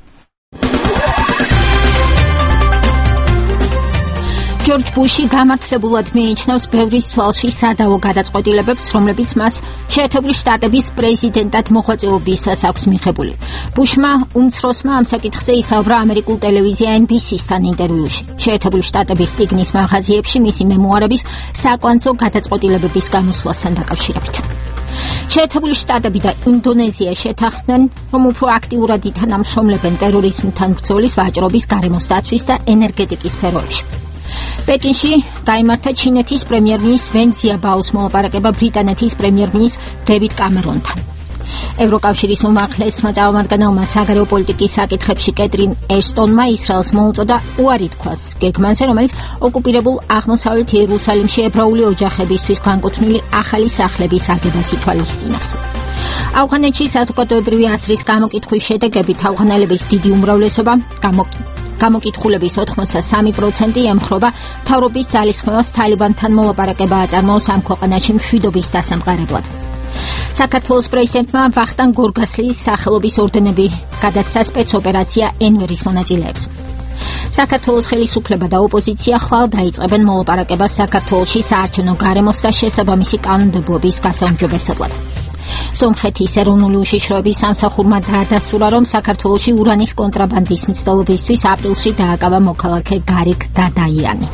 ჯორჯ ბუში გამართლებულად მიიჩნევს ბევრის თვალში სადავო გადაწყვეტილებებს, რომლებიც მას შეერთებული შტატების პრეზიდენტად მოღვაწეობისას აქვს მიღებული. ბუშმა უმცროსმა ამ საკითხზე ისაუბრა ამერიკულ ტელევიზია NBC-სთან ინტერვიუში. შეერთებული შტატების სიგნის მაღაზიებში მისი მემუარების საკვანძო გადაწყვეტილებების გამოსვლასთან დაკავშირებით. შეერთებული შტატები და ინდონეზია შეთანხმდნენ, რომ უფრო აქტიურად ითანამშრომლებენ ტერორიზმთან ბრძოლის, ვაჭრობის, გარემოს დაცვის და ენერგეტიკის სფეროებში. პეკინში გაიმართა ჩინეთის პრემიერ-მინისტრ ვენ ძიაბაოს მოლაპარაკება ბრიტანეთის პრემიერ-მინისტრ დევიდ კამერონთან. ევროკავშირის უმაღლესმა წარმომადგენელმა საგარეო პოლიტიკის საკითხებში კეტრინ ეშტონმა ისრაელს მოუწოდა უარი თქვას გეგმაზე, რომელიც ოკუპირებულ აღმოსავლეთ იერუსალიმში ებრაული ოჯახებისთვის განკუთვნილი ახალი სახლების აგებას ითვალისწინებს. ავღანეთში საზოგადოებრივი აზრის გამოკითხვის შედეგებით ავღანელების დიდი უმრავლესობა გამოკითხულების 83% ემხრობა მთავრობის ძალისხმევას თალიბანთან მოლაპარაკება აწარმოოს ამ ქვეყანაში მშვიდობის დასამყარებლად. საქართველოს პრეზიდენტმა ვახტანგ გორგასლის სახელობის ორდენები გადასცა სპეცოპერაცია ენვერის მონაწილეებს. საქართველოს ხელისუფლება და ოპოზიცია ხვალ დაიწყებენ მოლაპარაკებას საქართველოში საარჩევნო გარემოს და შესაბამისი კანონმდებლობის გასაუმჯობესებლად. სომხეთის ეროვნული უშიშროების სამსახურმა დაადასტურა, რომ საქართველოში ურანის კონტრაბანდის მცდელობისთვის აპრილში დააკავა მოქალაქე გარიგ დადაიანი.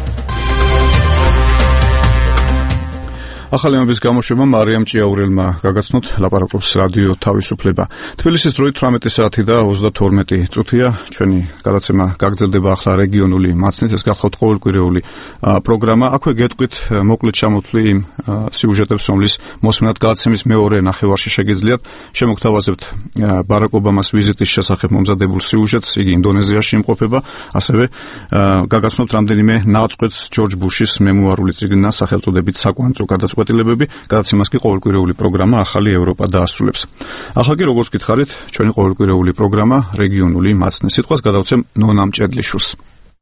ახალი ამბის გამოშვება მარიამ ჭიაურელმა გაგაცნოთ, ლაპარაკობს რადიო თავისუფლება. თბილისის დროით 18 საათი და 32 წუთია, ჩვენი გადაცემა გაგრძელდება ახლა რეგიონული მაცნით, ეს გახლავთ ყოველკვირეული პროგრამა. აქვე გეტყვით მოკლედ ჩამოთვლი იმ სიუჟეტებს, რომლის მოსმენად გადაცემის მეორე ნახევარში შეგიძლიათ. შემოგთავაზებთ ბარაკ ობამას ვიზიტის შესახებ მომზადებულ სიუჟეტს, იგი ინდონეზიაში იმყოფება, ასევე გაგაცნოთ რამდენიმე ნაწყვეტს ჯორჯ ბუშის მემუარული წიგნიდან სახელწოდებით საკვანძო გადაწყვეტილებები, გადაცემას კი ყოველკვირეული პროგრამა ახალი ევროპა დაასრულებს. ახლა კი როგორც გითხარით, ჩვენი ყოველკვირეული პროგრამა რეგიონული მაცნე. სიტყვას გადავცემ ნონამ ჭედლიშვილს.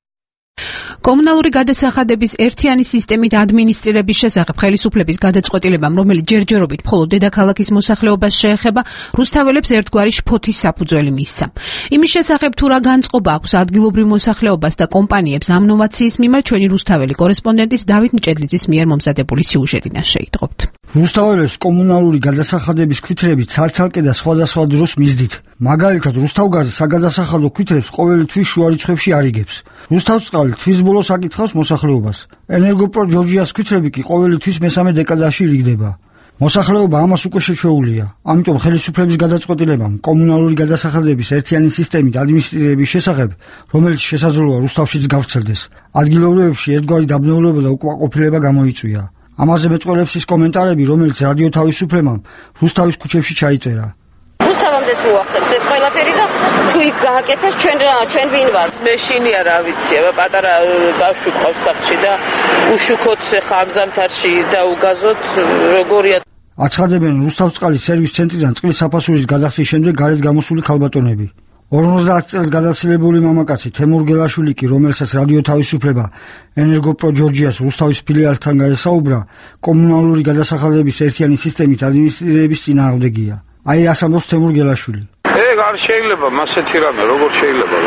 კომუნალური გადასახადების ერთიანი სისტემით ადმინისტრირების შესახებ ხელისუფლების გადაწყვეტილებამ, რომელიც ჯერჯერობით მხოლოდ დედაქალაქის მოსახლეობას შეეხება, რუსთაველებს ერთგვარი შფოთის საფუძველი მისცა. იმის შესახებ თუ რა განწყობა აქვს ადგილობრივ მოსახლეობას და კომპანიებს ამ ნოვაციის მიმართ, ჩვენი რუსთაველი კორესპონდენტის დავით მჭედლიძის მიერ მომზადებული სიუჟეტიდან შეიტყობთ. რუსთაველებს კომუნალური გადასახადების ქვითრებით ცალ-ცალკე და სხვადასხვა დროს მისდით. მაგალითად, რუსთავგაზი საგადასახადო ქვითრებს ყოველი თვის შუა რიცხვებში არიგებს. რუსთავწყალი თვის ბოლოს აკითხავს მოსახლეობას. ენერგოპრო ჯორჯიას ქვითრები კი ყოველი თვის მესამე დეკადაში რიგდება. მოსახლეობა ამას უკვე შეჩვეულია. ამიტომ ხელისუფლების გადაწყვეტილებამ კომუნალური გადასახადების ერთიანი სისტემით ადმინისტრირების შესახებ, რომელიც შესაძლოა რუსთავშიც გავრცელდეს, ადგილობრივებში ერთგვარი დაბნეულება და უკმაყოფილება გამოიწვია. ამაზე მეწყვილებს ის კომენტარები, რომელიც რადიო თავისუფლებამ რუსთავის ქუჩებში ჩაიწერა. რუსთავამდეც მოახერხეს ეს ყველაფერი და თუ იქ გააკეთეს ჩვენ ვინ ვართ? მე შინია რა ვიცი, პატარა ბავშვი ყავს სახლში და უშუქოთ ხა ამ ზამთარში და უგაზოთ როგორია. აცხადებენ რუსთავწყალის სერვის ცენტრიდან წყლის საფასურის გადახდის შემდეგ გარეთ გამოსული ქალბატონები. 50 წელს გადაცილებული მამაკაცი თემურ გელაშვილი კი, რომელსაც რადიო თავისუფლება ენერგოპრო ჯორჯიას რუსთავის ფილიალთან გაესაუბრა, კომუნალური გადასახადების ერთიანი სისტემით ადმინისტრირების წინააღმდეგია. აი ეს ამბობს თემურ გელაშვილი. არ შეიძლება მასეთი რამე, როგორ შეიძლება?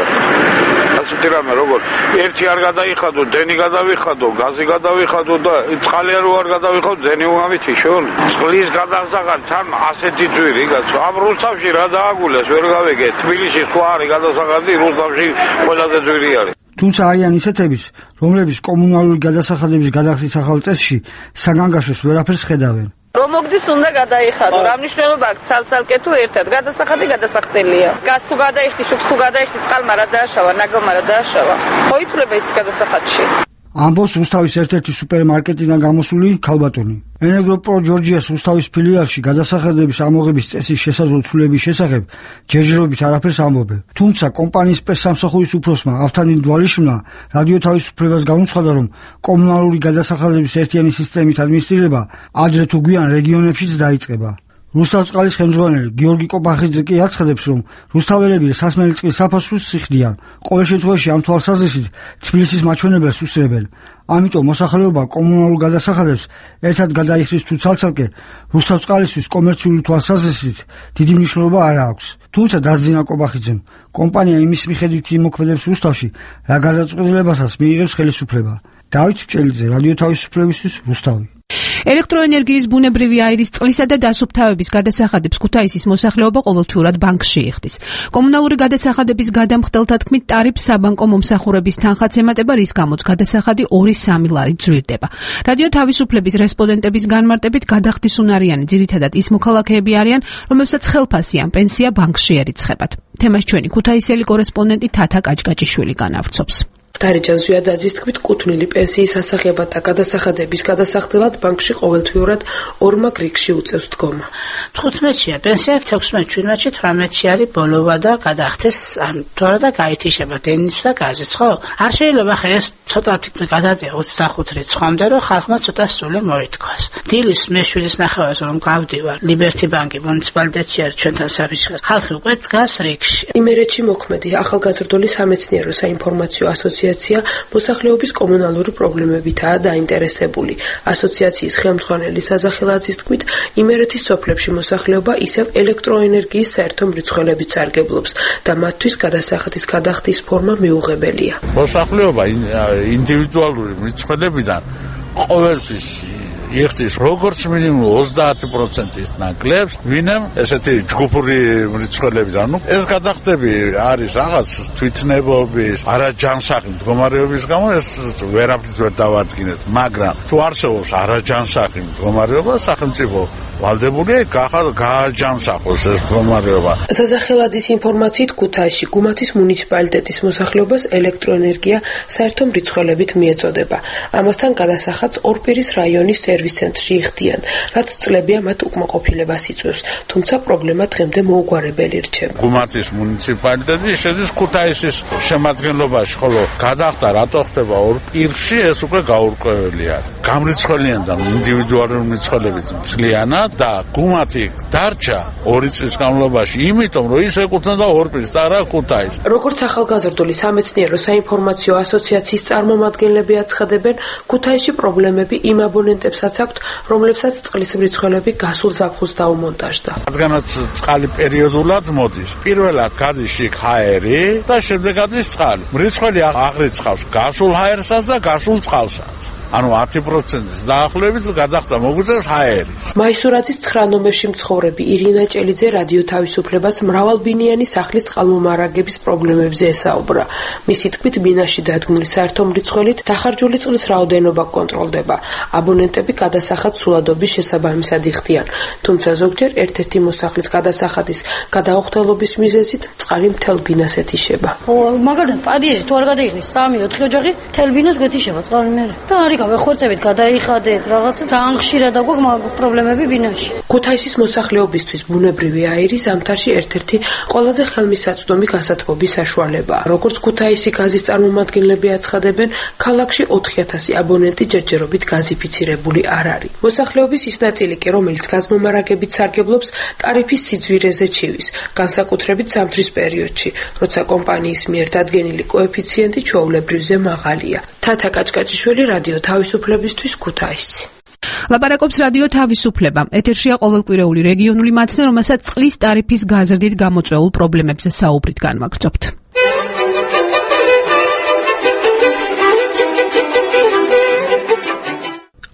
ასეთი რამე როგორ? ერთი არ გადაიხადო, დენი გადავიხადო, გაზი გადავიხადო და წყალი არ გადავიხადო, დენი უმამითი შეულ. წყლის გადასახად თან ასეთი ძვირი, კაცო. ამ რუსთავში რა დააგულეს, ვერ გავიგე. თბილისში სხვა არის გადასახადი, რუსთავში ყველაზე ძვირი არის. თუმცა არიან ისეთებიც, რომლებიც კომუნალური გადასახადების გადახდის ახალ წესში საგანგაშოს ვერაფერს ხედავენ. რომ მოგდის უნდა გადაიხადო. რა მნიშვნელობა აქვს ცალ-ცალკე თუ ერთად? გადასახადი გადასახდელია. გაზ თუ გადაიხდი, შუქს თუ გადაიხდი, წყალმა რა დააშავა, ნაგავმა რა დააშავა. ხო ითვლება ის გადასახადში. ამბობს რუსთავის ერთ-ერთი სუპერმარკეტიდან გამოსული ქალბატონი. ენერგოპრო ჯორჯიას რუსთავის ფილიალში გადასახადების ამოღების წესის შესაძლო ცვლილების შესახებ ჯერჯერობით არაფერს ამბობენ. თუმცა კომპანიის პრესსამსახურის უფროსმა ავთანდილ დვალიშვილმა რადიო თავისუფლებას განუცხადა, რომ კომუნალური გადასახადების ერთიანი სისტემის ადმინისტრირება ადრე თუ გვიან რეგიონებშიც დაიწყება. რუსთავწყალის ხელმძღვანელი გიორგი კობახიძე კი აცხადებს, რომ რუსთაველები სასმელი წყლის საფასურს სიხდიან. ყოველ შემთხვევაში ამ თვალსაზრისით თბილისის მაჩვენებელს უსწრებენ. ამიტომ მოსახლეობა კომუნალურ გადასახადებს ერთად გადაიხდის თუ ცალ-ცალკე რუსთავწყალისთვის კომერციული თვალსაზრისით დიდი მნიშვნელობა არ აქვს. თუმცა დასძინა კობახიძემ, კომპანია იმის მიხედვით იმოქმედებს რუსთავში, რა გადაწყვეტილებასაც მიიღებს ხელისუფლება. დავით ჭელიძე, რადიო თავისუფლებისთვის, რუსთავი. ელექტროენერგიის ბუნებრივი აირის წყლისა და დასუფთავების გადასახადებს ქუთაისის მოსახლეობა ყოველთვიურად ბანკში იხდის. კომუნალური გადასახადების გადამხდელთა თქმით, ტარიფს საბანკო მომსახურების თანხაც ემატება, რის გამოც გადასახადი 2-3 ლარი ძვირდება. რადიო თავისუფლების რესპონდენტების განმარტებით, გადახდისუნარიანი ძირითადად ის მოქალაქეები არიან, რომელსაც ხელფასი ან პენსია ბანკში ერიცხებათ. თემას ჩვენი ქუთაისელი კორესპონდენტი თათა კაჭკაჭიშვილი განავრცობს. დარიჯან ზვიადაძის თქმით, კუთვნილი პენსიის ასახებად და გადასახადების გადასახდელად ბანკში ყოველთვიურად ორმაგ რიგში უწევს დგომა. 15-ია პენსია, 16-17-ში, 18-ში არის ბოლოვა და გადახდეს თორა და გაითიშება დენის და გაზიც, ხო? არ შეიძლება ხა ეს ცოტათი გადადია 25 რიცხვამდე, რომ ხალხმა ცოტა სული მოითქვას. დილის მეშვილის ნახევარზე რომ გავდივარ, ლიბერტი ბანკი მუნიციპალიტეტში არის ჩვენთან საფიჩხეს. ხალხი უკვე დგას რიგში. იმერეთში მოქმედი ახალგაზრდული სამეცნიერო საინფორმაციო ასოციაცია მოსახლეობის კომუნალური პრობლემებითაა დაინტერესებული. ასოციაციის ხელმძღვანელი საზახელაძის თქმით, იმერეთის სოფლებში მოსახლეობა ისევ ელექტროენერგიის საერთო მრიცხველებით სარგებლობს და მათთვის გადასახადის გადახდის ფორმა მიუღებელია. მოსახლეობა ინდივიდუალური მრიცხველებიდან ყოველთვის იხდის როგორც მინიმუმ 30%-ის ნაკლებს, ვინემ ესეთი ჯგუფური მრიცხველებიდან. ეს გადახდები არის რაღაც თვითნებობის, არაჯანსაღი მდგომარეობის გამო ეს ვერაფრით ვერ დავადგინეთ, მაგრამ თუ არსებობს არაჯანსაღი მდგომარეობა, სახელმწიფო ვალდებულია გააჯანსაღოს ეს მდგომარეობა. საზახელაძის ინფორმაციით, ქუთაისში გუმათის მუნიციპალიტეტის მოსახლეობას ელექტროენერგია საერთო მრიცხველებით მიეწოდება. ამასთან გადასახადს ორპირის რაიონის სერვის ცენტრში იხდიან, რაც წლებია მათ უკმაყოფილებას იწვევს, თუმცა პრობლემა დღემდე მოუგვარებელი რჩება. გუმათის მუნიციპალიტეტი შედის ქუთაისის შემადგენლობაში, ხოლო გადახდა რატო ხდება ორპირში, ეს უკვე გაურკვეველია. გამრიცხველიანთან ინდივიდუალური მრიცხველებით მძლიანად და გუმათი დარჩა 2 წლის განმავლობაში, იმიტომ რომ ის ეკუთვნოდა ორპირს და არა ქუთაისს. როგორც ახალგაზრდული სამეცნიერო საინფორმაციო ასოციაციის წარმომადგენლები აცხადებენ, ქუთაისში პრობლემები იმ აბონენტებსაც აქვთ, რომლებსაც წყლის მრიცხველები გასულ ზაფხულს დაუმონტაჟდა. რადგანაც წყალი პერიოდულად მოდის, პირველად გადის შიგ ჰაერი და შემდეგ გადის წყალი. მრიცხველი აღრიცხავს გასულ ჰაერსაც და გასულ წყალსაც. ანუ 10%-ის დაახლოებით გადახდა მოგვიწევს ჰაერი. მაისურაძის 9 ნომერში მცხოვრები ირინა ჭელიძე რადიო თავისუფლებას მრავალბინიანი სახლის წყალმომარაგების პრობლემებზე ესაუბრა. მისი თქმით, ბინაში დადგმული საერთო მრიცხველით დახარჯული წყლის რაოდენობა კონტროლდება. აბონენტები გადასახადს სულადობის შესაბამისად იხდიან. თუმცა ზოგჯერ ერთ-ერთი მოსახლის გადასახადის გადაუხდელობის მიზეზით წყალი მთელ ბინას ეთიშება. მაგალითად, პადიეზი თუ არ გადაიხდის 3-4 ოჯახი, მთელ ბინას გვეთიშება წყალი მერე. და ხორცებით გადაიხადეთ რაღაცა ძალიან ხშირად აქვს პრობლემები ბინაში. ქუთაისის მოსახლეობისთვის ბუნებრივი აირი ზამთარში ერთ-ერთი ყველაზე ხელმისაწვდომი გასათბობის საშუალებაა. როგორც ქუთაისი გაზის წარმომადგენლები აცხადებენ, ქალაქში 4000 აბონენტი ჯერჯერობით გაზიფიცირებული არ არის. მოსახლეობის ის ნაწილი კი, რომელიც გაზმომარაგებით სარგებლობს, ტარიფის სიძვირეზე ჩივის, განსაკუთრებით ზამთრის პერიოდში, როცა კომპანიის მიერ დადგენილი კოეფიციენტი ჩვეულებრივზე მაღალია. თათა კაჭკაჭიშვილი, რადიო თავისუფლებისთვის, ქუთაისი. ლაპარაკობს რადიო თავისუფლება. ეთერშია ყოველკვირეული რეგიონული მაცნე, რომელსაც წყლის ტარიფის გაზრდით გამოწვეულ პრობლემებზე საუბრით განვაგრძობთ.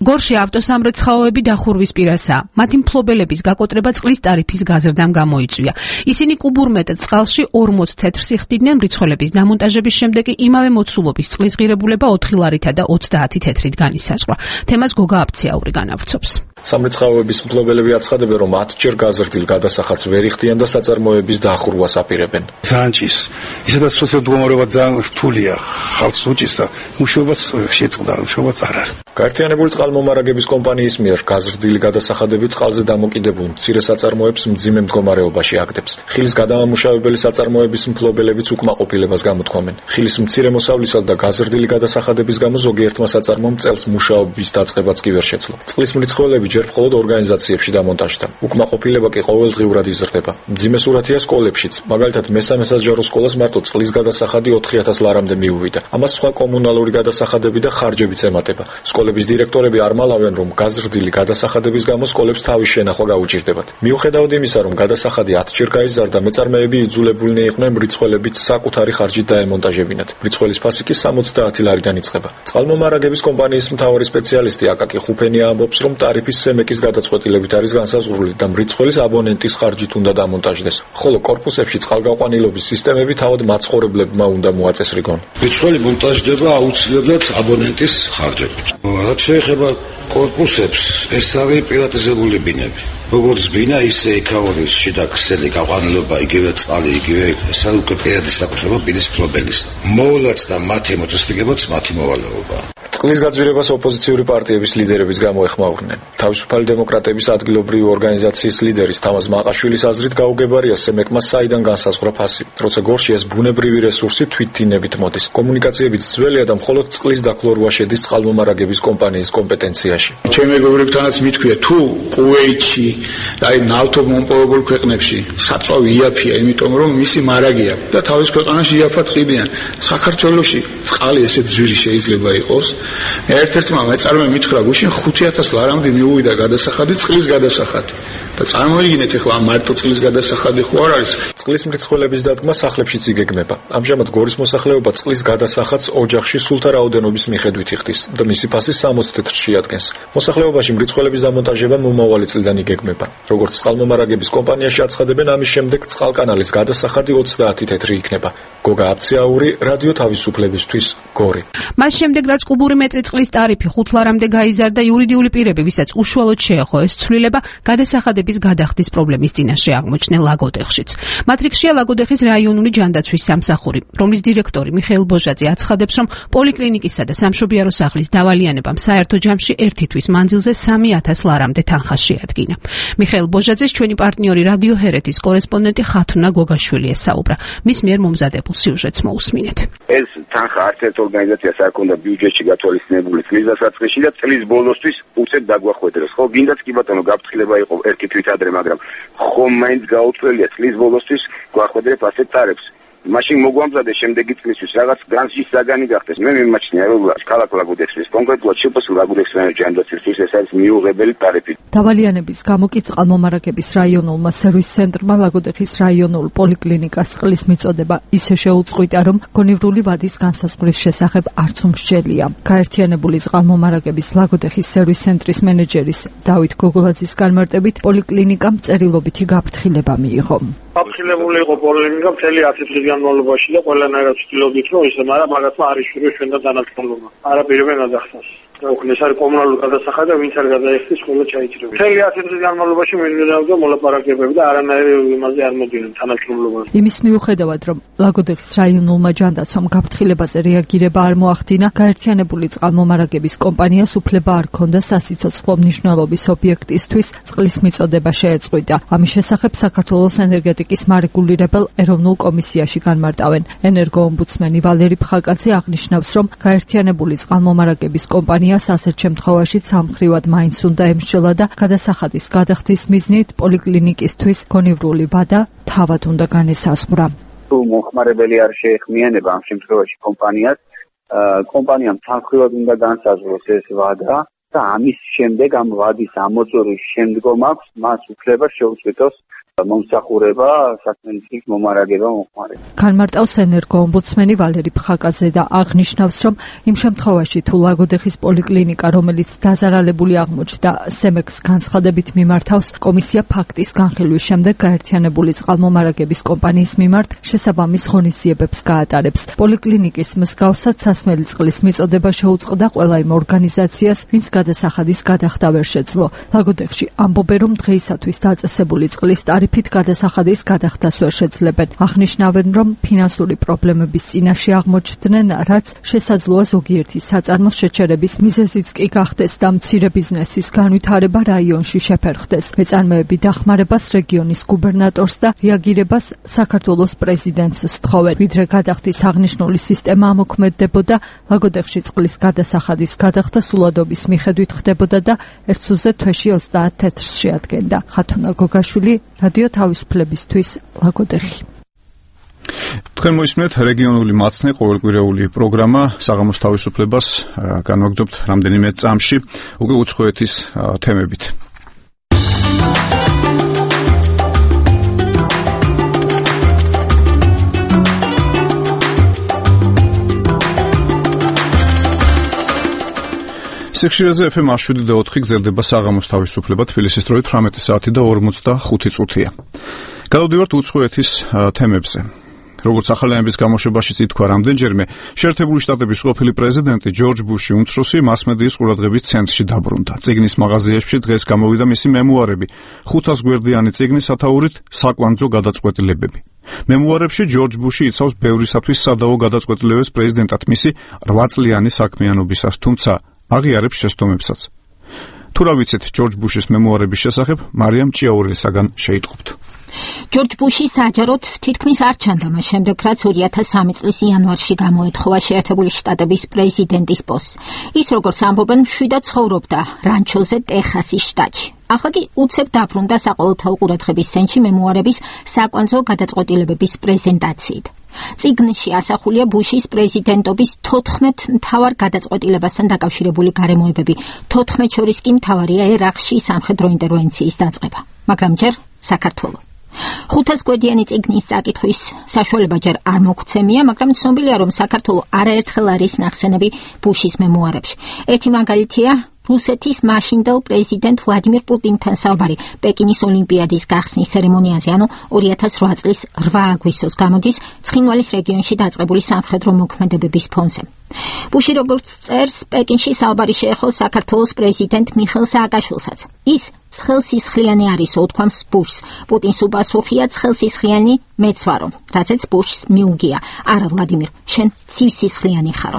გორში ავტოსამრეცხაოები დახურვის პირასაა. მათი მფლობელების გაკოტრება წყლის ტარიფის გაზრდამ გამოიწვია. ისინი კუბურ მეტრ წყალში 40 თეთრს იხდიდნენ, მრიცხველების დამონტაჟების შემდეგ კი იმავე მოცულობის წყლის ღირებულება 4 ლარითა და 30 თეთრით განისაზღვრა. თემას გოგა აფციაური განავრცობს. სამრეცხაოების მფლობელები აცხადებენ, რომ 10 ჯერ გაზრდილ გადასახადს ვერ იხდიან და საწარმოების დახურვას აპირებენ. ზანჭის ისედაც სოციალ-მდგომარეობა ძალიან რთულია, ხალხს უჭის და მუშაობაც შეწყდა, მუშაობაც არ არის. გაერთიანებული წყალმომარაგების კომპანიის მიერ გაზრდილი გადასახადები წყალზე დამოკიდებულ მცირე საწარმოებს მძიმე მდგომარეობაში აგდებს. ხილის გადამამუშავებელი საწარმოების მფლობელებიც უკმაყოფილებას გამოთქვამენ. ხილის მცირე მოსავლისას და გაზრდილი გადასახადების გამო ზოგიერთმა საწარმომ წელს მუშაობის დაწყებაც კი ვერ შეძლო. წყლის მრიცხველები ჯერ მხოლოდ ორგანიზაციებში დამონტაჟდა. უკმაყოფილება კი ყოველდღიურად იზრდება. მძიმე სურათია სკოლებშიც. მაგალითად, მესამე საჯარო სკოლას მარტო წყლის გადასახადი 4000 ლარამდე მიუვიდა. ამას სხვა კომუნალური გადასახადები და ხარჯებიც ემატება. სკოლების დირექტორები არ მალავენ, რომ გაზრდილი გადასახადების გამო სკოლებს თავის შენახვა გაუჭირდებათ. მიუხედავად იმისა, რომ გადასახადი 10 ჯერ გაიზარდა, მეწარმეები იძულებულნი იყვნენ მრიცხველებით საკუთარი ხარჯით დაემონტაჟებინათ. მრიცხველის ფასი კი 70 ლარიდან იწყება. წყალმომარაგების კომპანიის მთავარი სპეციალისტი აკაკი ხუფენია ამბობს, რომ ტარიფის სემეკის გადაწყვეტილებით არის განსაზღვრული და მრიცხველის აბონენტის ხარჯით უნდა დამონტაჟდეს. ხოლო კორპუსებში წყალგაყვანილობის სისტემები თავად მაცხოვრებლებმა უნდა მოაწესრიგონ. მრიცხველი მონტაჟდება აუცილებლად აბონენტის ხარჯებით. რაც შეეხება კორპუსებს, ეს არის პირატიზებული ბინები. როგორც ბინა, ისე იქაურის შიდა ქსელი გაყვანილობა, იგივე წყალი, იგივე უკვე პირადი საკუთრება ბინის მფლობელის. მოვლაც და მათი მოწესრიგებაც მათი მოვალეობაა. წყლის გაძვირებას ოპოზიციური პარტიების ლიდერებიც გამოეხმაურნენ. თავისუფალი დემოკრატების ადგილობრივი ორგანიზაციის ლიდერის თამაზ მაყაშვილის აზრით გაუგებარია სემეკმა საიდან განსაზღვრა ფასი, როცა გორში ეს ბუნებრივი რესურსი თვითდინებით მოდის. კომუნიკაციებიც ძველია და მხოლოდ წყლის დაქლორვა შედის წყალმომარაგების კომპანიის კომპეტენციაში. ჩემი მეგობრებთანაც მithქვია, თუ კუვეიტში აი ნავთობმომპოვებულ ქვეყნებში საწვავი იაფია, იმიტომ რომ მისი მარაგი აქვს და თავის ქვეყანაში იაფად ყიდიან. საქართველოში წყალი ესე ძვირი შეიძლება იყოს. ერთ-ერთმა მეწარმე მითხრა, გუშინ 5000 ლარამდე მიუვიდა გადასახადი, წყლის გადასახადი. და წარმოიდგინეთ ახლა მარტო წყლის გადასახადი ხო არ არის? წყლის მრიცხველების დადგმა სახლებშიც იგეგმება. ამჟამად გორის მოსახლეობა წყლის გადასახადს ოჯახში სულთა რაოდენობის მიხედვით იხდის და მისი ფასი 60 თეთრს შეადგენს. მოსახლეობაში მრიცხველების დამონტაჟება მომავალი წლიდან იგეგმება. როგორც წყალმომარაგების კომპანიაში აცხადებენ, ამის შემდეგ წყალკანალის გადასახადი 30 თეთრი იქნება. გოგა აფციაური, რადიო თავისუფლებისთვის, გორი. მას შემდეგ რაც კუბური მეტრი წყლის ტარიფი 5 ლარამდე გაიზარდა, იურიდიული პირები, ვისაც უშუალოდ შეეხო ეს ცვლილება, გადასახადების გადახდის პრობლემის წინაშე აღმოჩნდნენ ლაგოდეხშიც. მათ რიგშია ლაგოდეხის რაიონული ჯანდაცვის სამსახური, რომლის დირექტორი მიხეილ ბოჟაძე აცხადებს, რომ პოლიკლინიკისა და სამშობიარო სახლის დავალიანებამ საერთო ჯამში ერთი თვის მანძილზე 3000 ლარამდე თანხა შეადგინა. მიხეილ ბოჟაძეს ჩვენი პარტნიორი რადიო ჰერეთის კორესპონდენტი ხათუნა გოგაშვილი ესაუბრა. მის მიერ მომზადებულ სიუჟეტს მოусმინეთ. ეს თანხა არც ერთ ორგანიზაციას არ ქონდა ბიუჯეტში გათვალისწინებული წლის დასაწყისში და წლის ბოლოსთვის უცებ დაგვახვედრეს. ხო, გინდათ კი ბატონო გაფრთხილება იყო ერთი თვით ადრე, მაგრამ ხომ მაინც გაუწველია წლის ბოლოსთვის გვახვედრებ ასეთ ტარიფს. მაშინ მოგვამზადე შემდეგი წლისთვის რაღაც განსჯის საგანი გახდეს. მე მიმაჩნია რომ ქალაქ ლაგოდეხის კონკრეტულად შპს ლაგოდეხის ჯანდაცვის ეს არის მიუღებელი ტარიფი. დავალიანების გამო კი წყალმომარაგების რაიონულმა სერვის ცენტრმა ლაგოდეხის რაიონულ პოლიკლინიკას წყლის მიწოდება ისე შეუწყვიტა, რომ გონივრული ვადის განსაზღვრის შესახებ არც უმსჯელია. გაერთიანებული წყალმომარაგების ლაგოდეხის სერვის ცენტრის მენეჯერის დავით გოგოლაძის განმარტებით, პოლიკლინიკამ წერილობითი გაფრთხილება მიიღო. გაფრთხილებული იყო პოლიკლინიკა მთელი 10 წლის განმავლობაში და ყველანაირად ვცდილობდით, რომ ისე, მაგრამ მაგათმა არ იშურეს ჩვენ და დანაწილება. არაპირებენ ადახსნას. ეს არის კომუნალური გადასახადი და ვინც არ გადაიხდის, ყველა ჩაიჭრება. მთელი 10 წლის განმავლობაში მინიმუმდა მოლაპარაკებები და არანაირი იმაზე არ მოდიან თანამშრომლობაზე. იმის მიუხედავად, რომ ლაგოდეხის რაიონულმა ჯანდაცვამ გაფრთხილებაზე რეაგირება არ მოახდინა, გაერთიანებული წყალმომარაგების კომპანიას უფლება არ ჰქონდა სასიცოცხლო მნიშვნელობის ობიექტისთვის წყლის მიწოდება შეეწყვიტა. ამის შესახებ საქართველოს ენერგეტიკის მარეგულირებელ ეროვნულ კომისიაში განმარტავენ. ენერგოომბუდსმენი ვალერი ფხაკაძე აღნიშნავს, რომ გაერთიანებული წყალმომარაგების კომპანიას ასეთ შემთხვევაში სამხრივად მაინც უნდა ემსჯელა და გადასახადის გადახდის მიზნით პოლიკლინიკისთვის გონივრული ვადა თავად უნდა განესაზღვრა. თუ მომხმარებელი არ შეეხმიანება ამ შემთხვევაში კომპანიას, კომპანიამ სამხრივად უნდა განსაზღვროს ეს ვადა და ამის შემდეგ ამ ვადის ამოწურვის შემდგომ აქვს მას უფლება შეუწყვეტოს მომსახურება საქმის მომარაგება მოხმარება. განმარტავს ენერგოომბუდსმენი ვალერი ფხაკაძე და აღნიშნავს, რომ იმ შემთხვევაში თუ ლაგოდეხის პოლიკლინიკა, რომელიც დაზარალებული აღმოჩნდა, სემექს განცხადებით მიმართავს, კომისია ფაქტის განხილვის შემდეგ გაერთიანებული წყალმომარაგების კომპანიის მიმართ შესაბამის ღონისძიებებს გაატარებს. პოლიკლინიკის მსგავსად სასმელი წყლის მიწოდება შეუწყდა ყველა იმ ორგანიზაციას, ვინც გადასახადის გადახდა ვერ შეძლო. ლაგოდეხში ამბობენ, რომ დღეისათვის დაწესებული წყლის ფით გადასახადის გადახდას ვერ შეძლებენ. აღნიშნავენ, რომ ფინანსური პრობლემების წინაშე აღმოჩნდნენ, რაც შესაძლოა ზოგიერთი საწარმოს შეჩერების მიზეზიც კი გახდეს და მცირე ბიზნესის განვითარება რაიონში შეფერხდეს. მეწარმეები დახმარებას რეგიონის გუბერნატორს და რეაგირებას საქართველოს პრეზიდენტს სთხოვენ. ვიდრე გადახდის აღნიშნული სისტემა ამოქმედდებოდა, ლაგოდეხში წყლის გადასახადის გადახდა სულადობის მიხედვით ხდებოდა და ერთ სულზე თვეში 30 თეთრს შეადგენდა. ხათუნა გოგაშვილი, რადიო თავისუფლებისთვის, ლაგოდეხი. თქვენ მოისმენთ რეგიონული მაცნე ყოველკვირეული პროგრამა საღამოს თავისუფლებას განვაგრძობთ რამდენიმე წამში უკვე უცხოეთის თემებით. სიხშირეზე FM 107.4 გრძელდება საღამოს თავისუფლება თბილისის დროით 18 საათი და 45 წუთია. გადავდივართ უცხოეთის თემებზე. როგორც ახალიანების გამოშვებაში ითქვა რამდენჯერმე, შეერთებული შტატების ყოფილი პრეზიდენტი ჯორჯ ბუში უმცროსი მასმედიის ყურადღების ცენტრში დაბრუნდა. წიგნის მაღაზიაში დღეს გამოვიდა მისი მემუარები, 500 გვერდიანი წიგნის სათაურით საკვანძო გადაწყვეტილებები. მემუარებში ჯორჯ ბუში იცავს ბევრისათვის სადავო გადაწყვეტილებებს პრეზიდენტად მისი 8 წლიანი საქმიანობისას, თუმცა აღიარებს შეცდომებსაც. თუ რა ვიცით ჯორჯ ბუშის მემუარების შესახებ, მარიამ ჭიაურელისაგან შეიტყობთ. ჯორჯ ბუში საჯაროდ თითქმის არ ჩანდა მას შემდეგ, რაც 2003 წლის იანვარში გამოეთხოვა შეერთებული შტატების პრეზიდენტის პოსტს. ის, როგორც ამბობენ, მშვიდად ცხოვრობდა რანჩოზე, ტეხასის შტატში. ახლა კი უცებ დაბრუნდა საყოველთაო ყურადღების ცენტრში მემუარების საკვანძო გადაწყვეტილებების პრეზენტაციით. წიგნში ასახულია ბუშის პრეზიდენტობის 14 მთავარ გადაწყვეტილებასთან დაკავშირებული გარემოებები. 14 შორის კი მთავარია ერაყში სამხედრო ინტერვენციის დაწყება, მაგრამ ჯერ საქართველო. 500 გვერდიანი წიგნის წაკითხვის საშუალება ჯერ არ მოგცემია, მაგრამ ცნობილია, რომ საქართველო არაერთხელ არის ნახსენები ბუშის მემუარებში. ერთი მაგალითია რუსეთის მაშინდელ პრეზიდენტ ვლადიმირ პუტინთან საუბარი პეკინის ოლიმპიადის გახსნის ცერემონიაზე, ანუ 2008 წლის 8 აგვისტოს გამოდის ცხინვალის რეგიონში დაწყებული სამხედრო მოქმედებების ფონზე. ბუში, როგორც წერს, პეკინში საუბარი შეეხო საქართველოს პრეზიდენტ მიხეილ სააკაშვილსაც. ის ცხელსისხლიანი არისო, უთქვამს ბუშს. პუტინს უპასუხია ცხელსისხლიანი მეც ვარო, რაცაც ბუშს მიუგია. არა ვლადიმირ, შენ ცივსისხლიანი ხარო.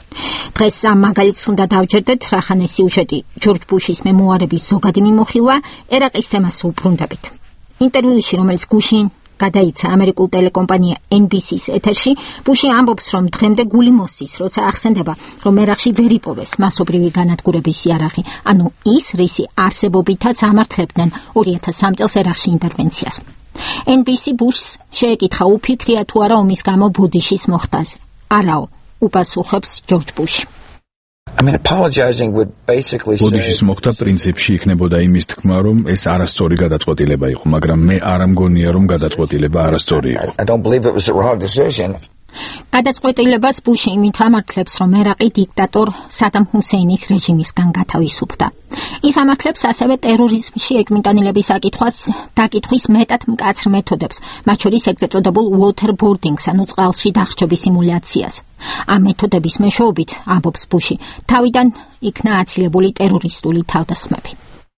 დღეს ამ მაგალითს უნდა დავჯერდეთ, რახან ეს სიუჟეტი ჯორჯ ბუშის მემუარების ზოგადი მიმოხილვა ერაყის თემას უბრუნდებით. ინტერვიუში, რომელიც გუშინ გადაიცა ამერიკულ ტელეკომპანია NBC-ს ეთერში, ბუში ამბობს, რომ დღემდე გული მოსდის, როცა ახსენდება, რომ ერაყში ვერ იპოვეს მასობრივი განადგურების იარაღი, ანუ ის, რისი არსებობითაც ამართლებდნენ 2003 წელს ერაყში ინტერვენციას. NBC ბუშს შეეკითხა, უფიქრია თუ არა ომის გამო ბუდიშის მოხდაზე. არაო, უპასუხებს ჯორჯ ბუში. ბუდიშის მოხდა პრინციპში იქნებოდა იმის თქმა, რომ ეს არასწორი გადაწყვეტილება იყო, მაგრამ მე არ მგონია, რომ გადაწყვეტილება არასწორი იყო. გადაწყვეტილებას ბუში იმით ამართლებს, რომ ერაყი დიქტატორ სადამ ჰუსეინის რეჟიმისგან გათავისუფლდა. ის ამართლებს ასევე ტერორიზმში ეჭვმიტანილების დაკითხვის მეტად მკაცრ მეთოდებს, მათ შორის ეგრეთ წოდებულ waterboarding-ს, ანუ წყალში დახრჩობის სიმულაციას. ამ მეთოდების მეშვეობით, ამბობს ბუში, თავიდან იქნა აცილებული ტერორისტული თავდასხმები.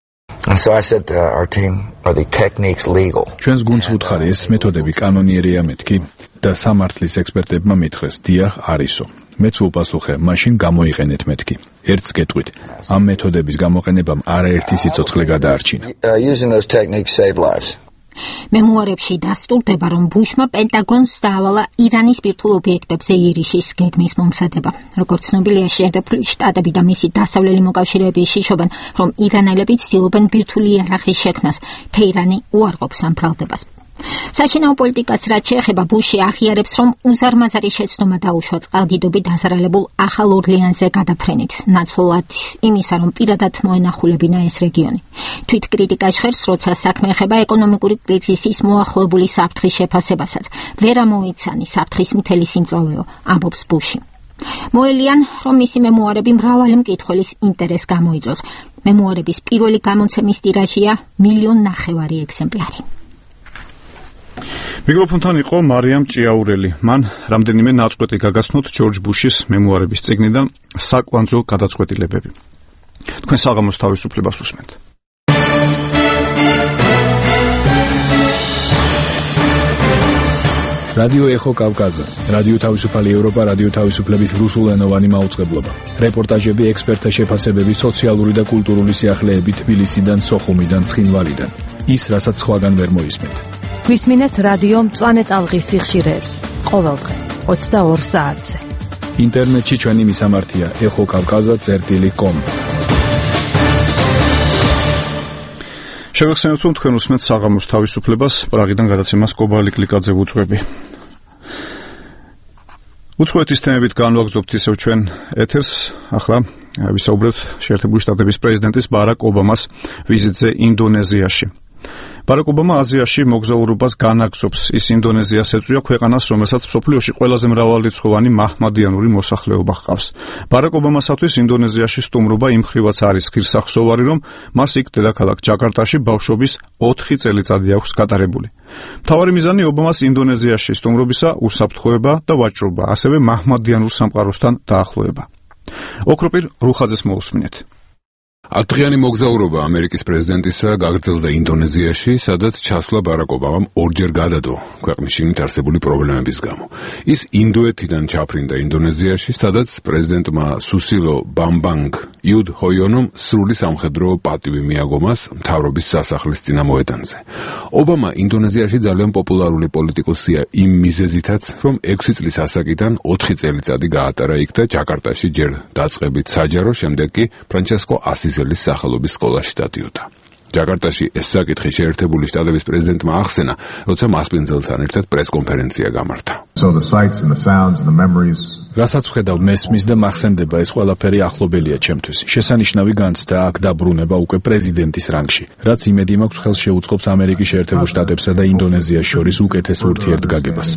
ჩვენს გუნდს ვუთხარი, ეს მეთოდები კანონიერია მეთქი და სამართლის ექსპერტებმა მითხრეს, დიახ, არისო. მეც ვუპასუხე, მაშინ გამოიყენეთ მეთქი. ერთს გეტყვით, ამ მეთოდების გამოყენებამ არაერთი სიცოცხლე გადაარჩინა. მემუარებში დასტურდება, რომ ბუშმა პენტაგონს დაავალა ირანის ბირთვულ ობიექტებზე იერიშის გეგმის მომზადება. როგორც ცნობილია, შეერთებული შტატები და მისი დასავლელი მოკავშირეები შიშობენ, რომ ირანელები ცდილობენ ბირთვული იარაღის შექმნას. თეირანი უარყოფს ამ ბრალდებას. საშინაო პოლიტიკას რაც შეეხება, ბუში აღიარებს, რომ უზარმაზარი შეცდომა დაუშვა წყალდიდობით დაზარალებულ ახალ ორლეანზე გადაფრენით, ნაცვლად იმისა, რომ პირადად მოენახულებინა ეს რეგიონი. თვით კრიტიკა ჟღერს, როცა საქმე ეხება ეკონომიკური კრიზისის მოახლოებული საფრთხის შეფასებასაც. ვერ ამოიცანი საფრთხის მთელი სიმძლავრეო, ამბობს ბუში. მოელიან, რომ მისი მემუარები მრავალი მკითხველის ინტერესს გამოიწვევს. მემუარების პირველი გამოცემის ტირაჟია 1,5 მილიონ ეგზემპლარი. მიკროფონთან იყო მარიამ ჭიაურელი. მან რამდენიმე ნაწყვეტი გაგაცნოთ ჯორჯ ბუშის მემუარების წიგნიდან საკვანძო გადაწყვეტილებები. თქვენ საღამოს თავისუფლებას უსმენთ. რადიო ეხო კავკაზა, რადიო თავისუფალი ევროპა, რადიო თავისუფლების რუსულენოვანი მაუწყებლობა. რეპორტაჟები, ექსპერტთა შეფასებები, სოციალური და კულტურული სიახლეები თბილისიდან, სოხუმიდან, ცხინვალიდან. ის, რასაც სხვაგან ვერ მოისმენთ. გვისმინეთ რადიო მწვანე ტალღის სიხშირეებს ყოველდღე 22 საათზე. ინტერნეტში ჩვენი მისამართია ეხოკავკაზა.com. შევეხსენებთ, რომ თქვენ უსმენთ საღამოს თავისუფლებას, პრაღიდან გადაცემას კობალი კლიკაძე ვუძღვები. უცხოეთის თემებით განვაგრძობთ ისევ ჩვენ ეთერს. ახლა ვისაუბრებთ შეერთებული შტატების პრეზიდენტის ბარაკ ობამას ვიზიტზე ინდონეზიაში. ბარაკ ობამა აზიაში მოგზაურობას განაგრძობს. ის ინდონეზიას ეწვია, ქვეყანას, რომელსაც მსოფლიოში ყველაზე მრავალრიცხოვანი მაჰმადიანური მოსახლეობა ჰყავს. ბარაკ ობამასათვის ინდონეზიაში სტუმრობა იმ მხრივაც არის ღირსახსოვარი, რომ მას იქ დედაქალაქ ჯაკარტაში ბავშვობის 4 წელიწადი აქვს გატარებული. მთავარი მიზანი ობამას ინდონეზიაში სტუმრობისა უსაფრთხოება და ვაჭრობა, ასევე მაჰმადიანურ სამყაროსთან დაახლოება. ოქროპირ რუხაძეს მოусმინეთ. Ათღიანი მოგზაურობა ამერიკის პრეზიდენტისა გაგრძელდა ინდონეზიაში, სადაც ჩასვლა ბარაკ ობამამ ორჯერ გადადო ქვეყნის შიგნით არსებული პრობლემების გამო. ის ინდოეთიდან ჩაფრინდა ინდონეზიაში, სადაც პრეზიდენტმა სუსილო ბამბანგ იუდჰოიონომ სრული სამხედრო პატივი მიაგო მას მთავრობის სასახლის წინამოედანზე. ობამა ინდონეზიაში ძალიან პოპულარული პოლიტიკოსია იმ მიზეზითაც, რომ 6 წლის ასაკიდან 4 წელიწადი გაატარა იქ და ჯაკარტაში ჯერ დაწყებით საჯარო, შემდეგ კი ფრანჩესკო ასიზის სახელობის სკოლაში დადიოდა. ჯაკარტაში ეს საკითხი შეერთებული შტატების პრეზიდენტმა ახსენა, როცა მასპინძელთან ერთად პრესკონფერენცია გამართა. რასაც ვხედავ მესმის და მახსენდება, ეს ყველაფერი ახლობელია ჩემთვის. შესანიშნავი განცდა აქ დაბრუნება უკვე პრეზიდენტის რანგში, რაც იმედი მაქვს ხელს შეუწყობს ამერიკის შეერთებულ შტატებსა და ინდონეზიას შორის უკეთეს ურთიერთგაგებას.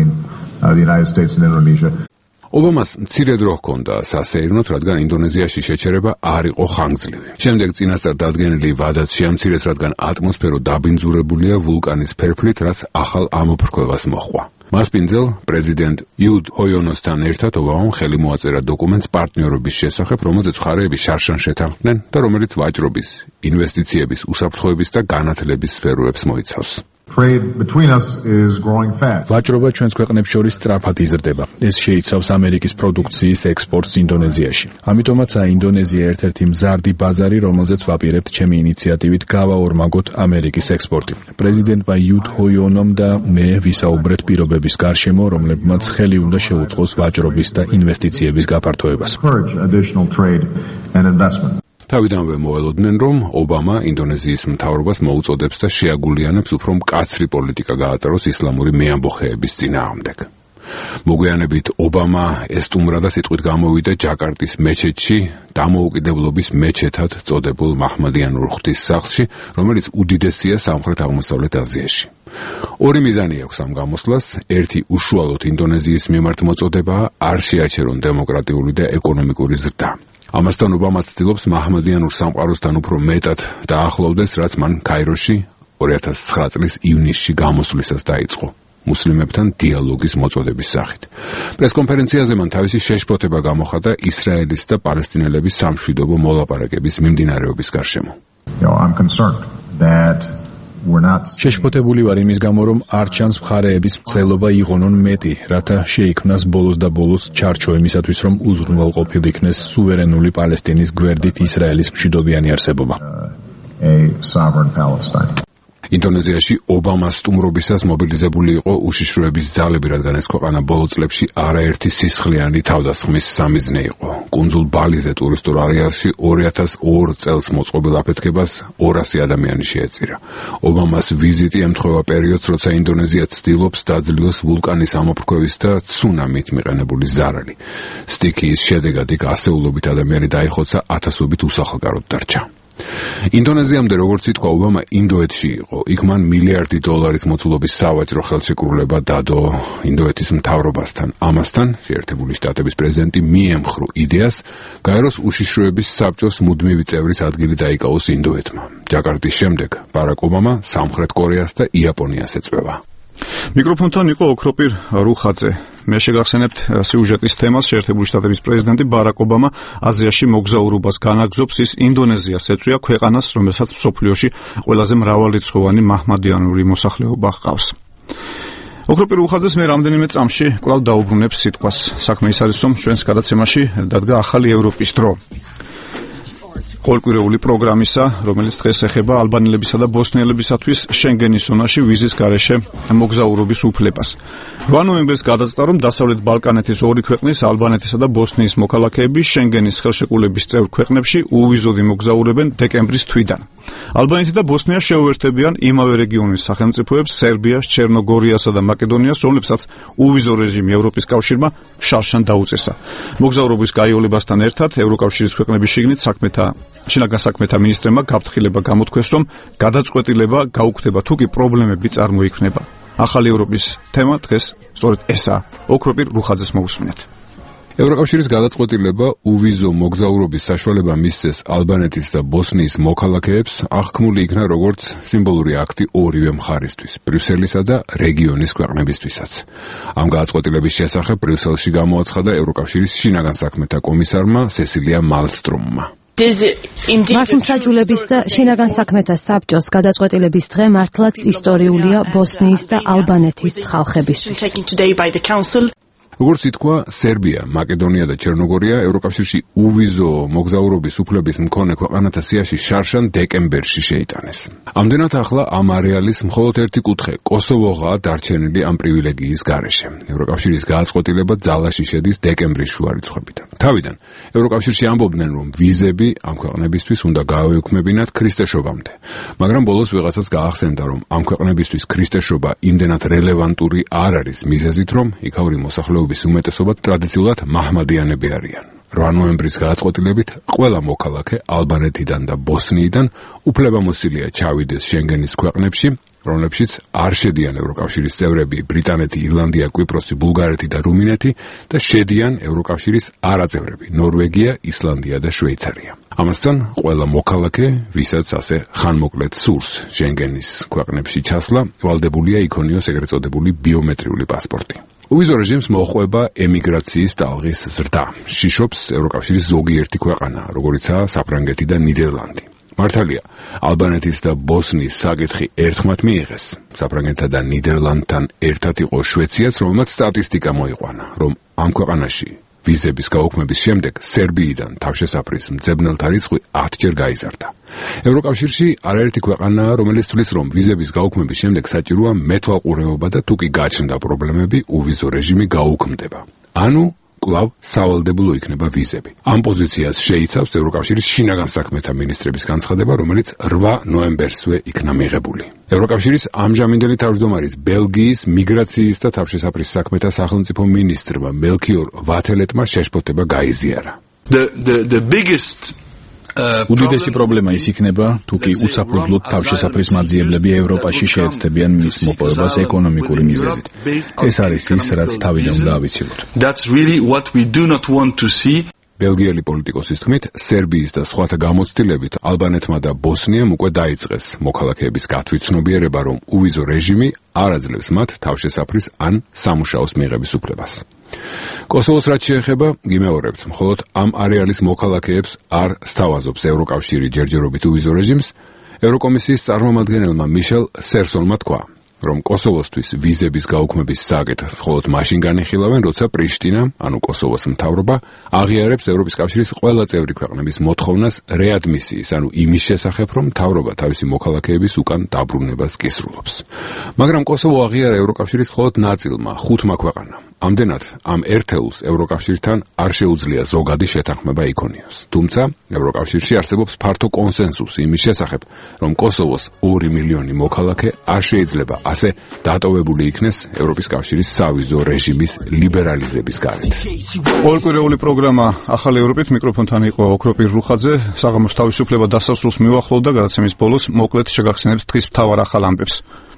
ობამას მცირე დრო ჰქონდა სასეირნოდ, რადგან ინდონეზიაში შეჩერება არ იყო ხანგრძლივი. შემდეგ წინასწარ დადგენილი ვადაც შეამცირეს, რადგან ატმოსფერო დაბინძურებულია ვულკანის ფერფლით, რაც ახალ ამოფრქვევას მოჰყვა. მასპინძელ პრეზიდენტ იუდჰოიონოსთან ერთად ობამამ ხელი მოაწერა დოკუმენტს პარტნიორობის შესახებ, რომელზეც მხარეები შარშან შეთანხმდნენ და რომელიც ვაჭრობის, ინვესტიციების, უსაფრთხოების და განათლების სფეროებს მოიცავს. ვაჭრობა ჩვენს ქვეყნებს შორის სწრაფად იზრდება. ეს შეიცავს ამერიკის პროდუქციის ექსპორტს ინდონეზიაში. ამიტომაცაა ინდონეზია ერთ-ერთი მზარდი ბაზარი, რომელზეც ვაპირებთ ჩემი ინიციატივით გავაორმაგოთ ამერიკის ექსპორტი. პრეზიდენტმა იუდჰოიონომ და მე ვისაუბრეთ პირობების გარშემო, რომლებმაც ხელი უნდა შეუწყოს ვაჭრობის და ინვესტიციების გაფართოებას. თავიდანვე მოელოდნენ, რომ ობამა ინდონეზიის მთავრობას მოუწოდებს და შეაგულიანებს უფრო მკაცრი პოლიტიკა გაატაროს ისლამური მეამბოხეების წინააღმდეგ. მოგვიანებით ობამა ესტუმრა და სიტყვით გამოვიდა ჯაკარტის მეჩეთში, დამოუკიდებლობის მეჩეთად წოდებულ მაჰმადიანურ ღვთის სახლში, რომელიც უდიდესია სამხრეთ-აღმოსავლეთ აზიაში. ორი მიზანი აქვს ამ გამოსვლას. ერთი, უშუალოდ ინდონეზიის მიმართ მოწოდებაა, არ შეაჩერონ დემოკრატიული და ეკონომიკური ზრდა. ამასთან ობამა ცდილობს მაჰმადიანურ სამყაროსთან უფრო მეტად დაახლოვდეს, რაც მან კაიროში 2009 წლის ივნისში გამოსვლისას დაიწყო მუსლიმებთან დიალოგის მოწოდების სახით. პრესკონფერენციაზე მან თავისი შეშფოთება გამოხატა ისრაელის და პალესტინელების სამშვიდობო მოლაპარაკების მიმდინარეობის გარშემო. შეშფოთებული ვარ იმის გამო, რომ არ ჩანს მხარეების მცდელობა იღონონ მეტი, რათა შეიქმნას ბოლოს და ბოლოს ჩარჩო იმისათვის, რომ უზრუნველყოფილ იქნეს სუვერენული პალესტინის გვერდით ისრაელის მშვიდობიანი არსებობა. ინდონეზიაში ობამას სტუმრობისას მობილიზებული იყო უშიშროების ძალები, რადგან ეს ქვეყანა ბოლო წლებში არაერთი სისხლიანი თავდასხმის სამიზნე იყო. კუნძულ ბალიზე ტურისტულ არეალში 2002 წელს მოწყობილ აფეთქებას 200 ადამიანი შეეწირა. ობამას ვიზიტი ემთხვევა პერიოდს, როცა ინდონეზია ცდილობს დაძლიოს ვულკანის ამოფრქვევის და ცუნამით მიყენებული ზარალი. სტიქიის შედეგად იქ ასეულობით ადამიანი დაიხოცა, ათასობით უსახლკაროდ დარჩა. ინდონეზიამდე, როგორც ითქვა, ობამა ინდოეთში იყო. იქ მან $1 მილიარდი მოცულობის სავაჭრო ხელშეკრულება დადო ინდოეთის მთავრობასთან. ამასთან შეერთებული შტატების პრეზიდენტი მიემხრო იდეას, გაეროს უშიშროების საბჭოს მუდმივი წევრის ადგილი დაიკავოს ინდოეთმა. ჯაკარტის შემდეგ ბარაკ ობამა სამხრეთ კორეას და იაპონიას ეწვევა. მიკროფონთან იყო ოქროპირ რუხაძე. მე შეგახსენებთ სიუჟეტის თემას. შეერთებული შტატების პრეზიდენტი ბარაკ ობამა აზიაში მოგზაურობას განაგრძობს. ის ინდონეზიას ეწვია, ქვეყანას, რომელსაც მსოფლიოში ყველაზე მრავალრიცხოვანი მაჰმადიანური მოსახლეობა ჰყავს. ოქროპირ რუხაძეს მე რამდენიმე წამში კვლავ დაუბრუნებს სიტყვას. საქმე ის არის, რომ ჩვენს გადაცემაში დადგა ახალი ევროპის დრო. ყოველკვირეული პროგრამისა, რომელიც დღეს ეხება ალბანელებისა და ბოსნიელებისათვის შენგენის ზონაში ვიზის გარეშე მოგზაურობის უფლებას. 8 ნოემბერს გადაწყდა, რომ დასავლეთ ბალკანეთის ორი ქვეყნის, ალბანეთისა და ბოსნიის მოქალაქეები შენგენის ხელშეკრულების წევრ ქვეყნებში უვიზოდ მოგზაურებენ დეკემბრის თვიდან. ალბანეთი და ბოსნია შეუერთებიან იმავე რეგიონის სახელმწიფოებს, სერბიას, ჩერნოგორიასა და მაკედონიას, რომლებსაც უვიზო რეჟიმი ევროპის კავშირმა შარშან დაუწესა. მოგზაურობის გაიოლებასთან ერთად ევროკავშირის ქვეყნების შიგნით შინაგან საქმეთა მინისტრებმა გაფრთხილება გამოთქვეს, რომ გადაწყვეტილება გაუქმდება, თუ კი პრობლემები წარმოიქმნება. ახალი ევროპის თემა დღეს სწორედ ესაა. ოქროპირ რუხაძეს მოусმინეთ. ევროკავშირის გადაწყვეტილება უვიზო მოგზაურობის საშუალება მისცეს ალბანეთის და ბოსნიის მოქალაქეებს აღქმული იქნა როგორც სიმბოლური აქტი ორივე მხარისთვის, ბრიუსელისა და რეგიონის ქვეყნებისთვისაც. ამ გადაწყვეტილების შესახებ ბრიუსელში გამოაცხადა ევროკავშირის შინაგან საქმეთა კომისარმა სესილია მალსტრომმა. მართლმსაჯულების და შინაგან საქმეთა საბჭოს გადაწყვეტილების დღე მართლაც ისტორიულია ბოსნიის და ალბანეთის ხალხებისთვის. როგორც ითქვა, სერბია, მაკედონია და ჩერნოგორია ევროკავშირში უვიზო მოგზაურობის უფლების მქონე ქვეყანათა სიაში შარშან დეკემბერში შეიტანეს. ამდენად ახლა ამ არეალის მხოლოდ ერთი კუთხე, კოსოვოღაა დარჩენილი ამ პრივილეგიის გარეშე. ევროკავშირის გადაწყვეტილება ძალაში შედის დეკემბრის შუა რიცხვებიდან. თავიდან ევროკავშირში ამბობდნენ, რომ ვიზები ამ ქვეყნებისთვის უნდა გააეუქმებინათ ქრისტეშობამდე. მაგრამ ბოლოს ვიღაცას გაახსენდა, რომ ამ ქვეყნებისთვის ქრისტეშობა იმდენად რელევანტური არ არის მიზეზით, რომ იქაური მოსახლეობის უმეტესობა ტრადიციულად მაჰმადიანები არიან. 8 ნოემბრის გადაწყვეტილებით ყველა მოქალაქე ალბანეთიდან და ბოსნიიდან უფლებამოსილია ჩავიდეს შენგენის ქვეყნებში, რომლებშიც არ შედიან ევროკავშირის წევრები ბრიტანეთი, ირლანდია, კვიპროსი, ბულგარეთი და რუმინეთი და შედიან ევროკავშირის არაწევრები ნორვეგია, ისლანდია და შვეიცარია. ამასთან ყველა მოქალაქე, ვისაც ასე ხანმოკლედ სურს შენგენის ქვეყნებში ჩასვლა, ვალდებულია იქონიოს ეგრეთ წოდებული ბიომეტრიული პასპორტი. უვიზო რეჟიმს მოჰყვება ემიგრაციის ტალღის ზრდა. შიშობს ევროკავშირის ზოგიერთი ქვეყანა, როგორიცაა საფრანგეთი და ნიდერლანდი. მართალია, ალბანეთის და ბოსნიის საკითხი ერთხმად მიიღეს. საფრანგეთთან და ნიდერლანდთან ერთად იყო შვეციაც, რომელმაც სტატისტიკა მოიყვანა, რომ ამ ქვეყანაში ვიზების გაუქმების შემდეგ სერბიიდან თავშესაფრის მძებნელთა რიცხვი 10 ჯერ გაიზარდა. ევროკავშირში არაერთი ქვეყანაა, რომელიც თვლის, რომ ვიზების გაუქმების შემდეგ საჭიროა მეთვალყურეობა და თუ კი გაჩნდა პრობლემები, უვიზო რეჟიმი გაუქმდება. ანუ კვლავ სავალდებულო იქნება ვიზები. ამ პოზიციას შეიცავს ევროკავშირის შინაგან საქმეთა მინისტრების განცხადება, რომელიც 8 ნოემბერსვე იქნა მიღებული. ევროკავშირის ამჟამინდელი თავმჯდომარის ბელგიის მიგრაციის და თავშესაფრის საქმეთა სახელმწიფო მინისტრმა მელქიორ ვათელეტმა შეშფოთება გაიზიარა. The biggest უდიდესი პრობლემა ის იქნება, თუ კი უსაფუძვლოდ თავშესაფრის მაძიებლები ევროპაში შეეცდებიან მის მოპოვებას ეკონომიკური მიზეზით. ეს არის ის, რაც თავიდან უნდა ავიცილოთ. That's really what we do not want to see. ბელგიელი პოლიტიკოსის თქმით, სერბიის და სხვათა გამოცდილებით ალბანეთმა და ბოსნიამ უკვე დაიწყეს მოქალაქეების გათვითცნობიერება, რომ უვიზო რეჟიმი არ აძლევს მათ თავშესაფრის ან სამუშაოს მიღების უფლებას. კოსოვოს რაც შეეხება, გიმეორებთ, მხოლოდ ამ არეალის მოქალაქეებს არ სთავაზობს ევროკავშირი ჯერჯერობით უვიზო რეჟიმს. ევროკომისიის წარმომადგენელმა მიშელ სერსონმა თქვა, რომ კოსოვოსთვის ვიზების გაუქმების საკითხს მხოლოდ მაშინ განიხილავენ, როცა პრიშტინა, ანუ კოსოვოს მთავრობა, აღიარებს ევროპის კავშირის ყველა წევრი ქვეყნების მოთხოვნას რეადმისიის, ანუ იმის შესახებ, რომ მთავრობა თავისი მოქალაქეების უკან დაბრუნებას კისრულობს. მაგრამ კოსოვო აღიარა ევროკავშირის მხოლოდ ნაწილმა, 5 ქვეყანამ. ამდენად, ამ ერთეულს ევროკავშირთან არ შეუძლია ზოგადი შეთანხმება იქონიოს. თუმცა, ევროკავშირში არსებობს ფართო კონსენსუსი იმის შესახებ, რომ კოსოვოს 2 მილიონი მოქალაქე არ შეიძლება ასე დატოვებული იქნეს ევროპის კავშირის სავიზო რეჟიმის ლიბერალიზების გარეთ. ორკვირეული პროგრამა ახალი ევროპით მიკროფონთან იყო ოქროპირ რუხაძე, საღამოს თავისუფლება დასასრულს მივახლოვდა, გადაცემის ბოლოს მოკლედ შეგახსენებთ დღის მთავარ ახალ ამბებს.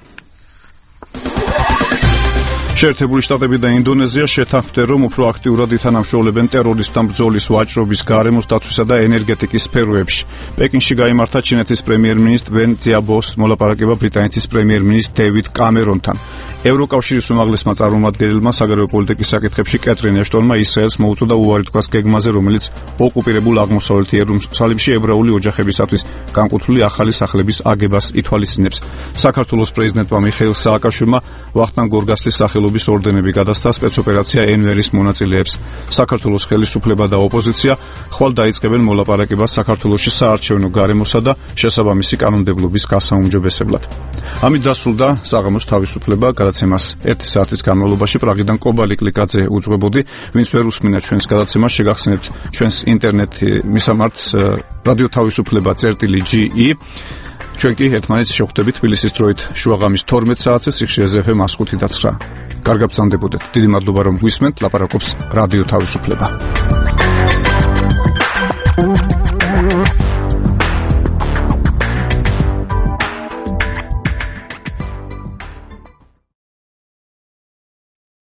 შეერთებული შტატები და ინდონეზია შეთანხმდნენ, რომ უფრო აქტიურად ითანამშრომლებენ ტერორიზმთან ბრძოლის ვაჭრობის, გარემოს დაცვისა და ენერგეტიკის სფეროებში. პეკინში გაიმართა ჩინეთის პრემიერ-მინისტრ ვენ ძიაბოს მოლაპარაკება ბრიტანეთის პრემიერ-მინისტრ დეივიდ კამერონთან. ევროკავშირის უმაღლესმა წარმომადგენელმა საგარეო პოლიტიკის საკითხებში კეთრინ ეშტონმა ისრაელს მოუწოდა უარი თქვას გეგმაზე, რომელიც ოკუპირებულ აღმოსავლეთ იერუსალიმში ებრაული ოჯახებისათვის განკუთვნილი ახალი სახლების აგებას ითვალისწინებს. საქართველოს პრეზიდენტმა მიხეილ სააკაშვილმა ვახტანგ გორგასლის სახელობის ორდენები გადასცა სპეცოპერაცია ენვერის მონაწილეებს. საქართველოს ხელისუფლება და ოპოზიცია ხვალ დაიწყებენ მოლაპარაკებას საქართველოში საარჩევნო გარემოსა და შესაბამისი კანონმდებლობის გასაუმჯობესებლად. ამით დასრულდა საღამოს თავისუფლება. გადაცემას 1 საათის განმავლობაში პრაღიდან კობალი კლიკაძე უძღვებოდი. ვინც ვერ უსმინა ჩვენს გადაცემას, შეგახსენებთ ჩვენს ინტერნეტ მისამართს რადიო თავისუფლება.ge. ჩვენ კი ერთმანეთს შევხვდებით თბილისის დროით შუაღამის 12 საათზე სიხშირეზე FM 105.9. კარგად ბრძანდებოდეთ. დიდი მადლობა რომ გვისმენთ. ლაპარაკობს რადიო თავისუფლება.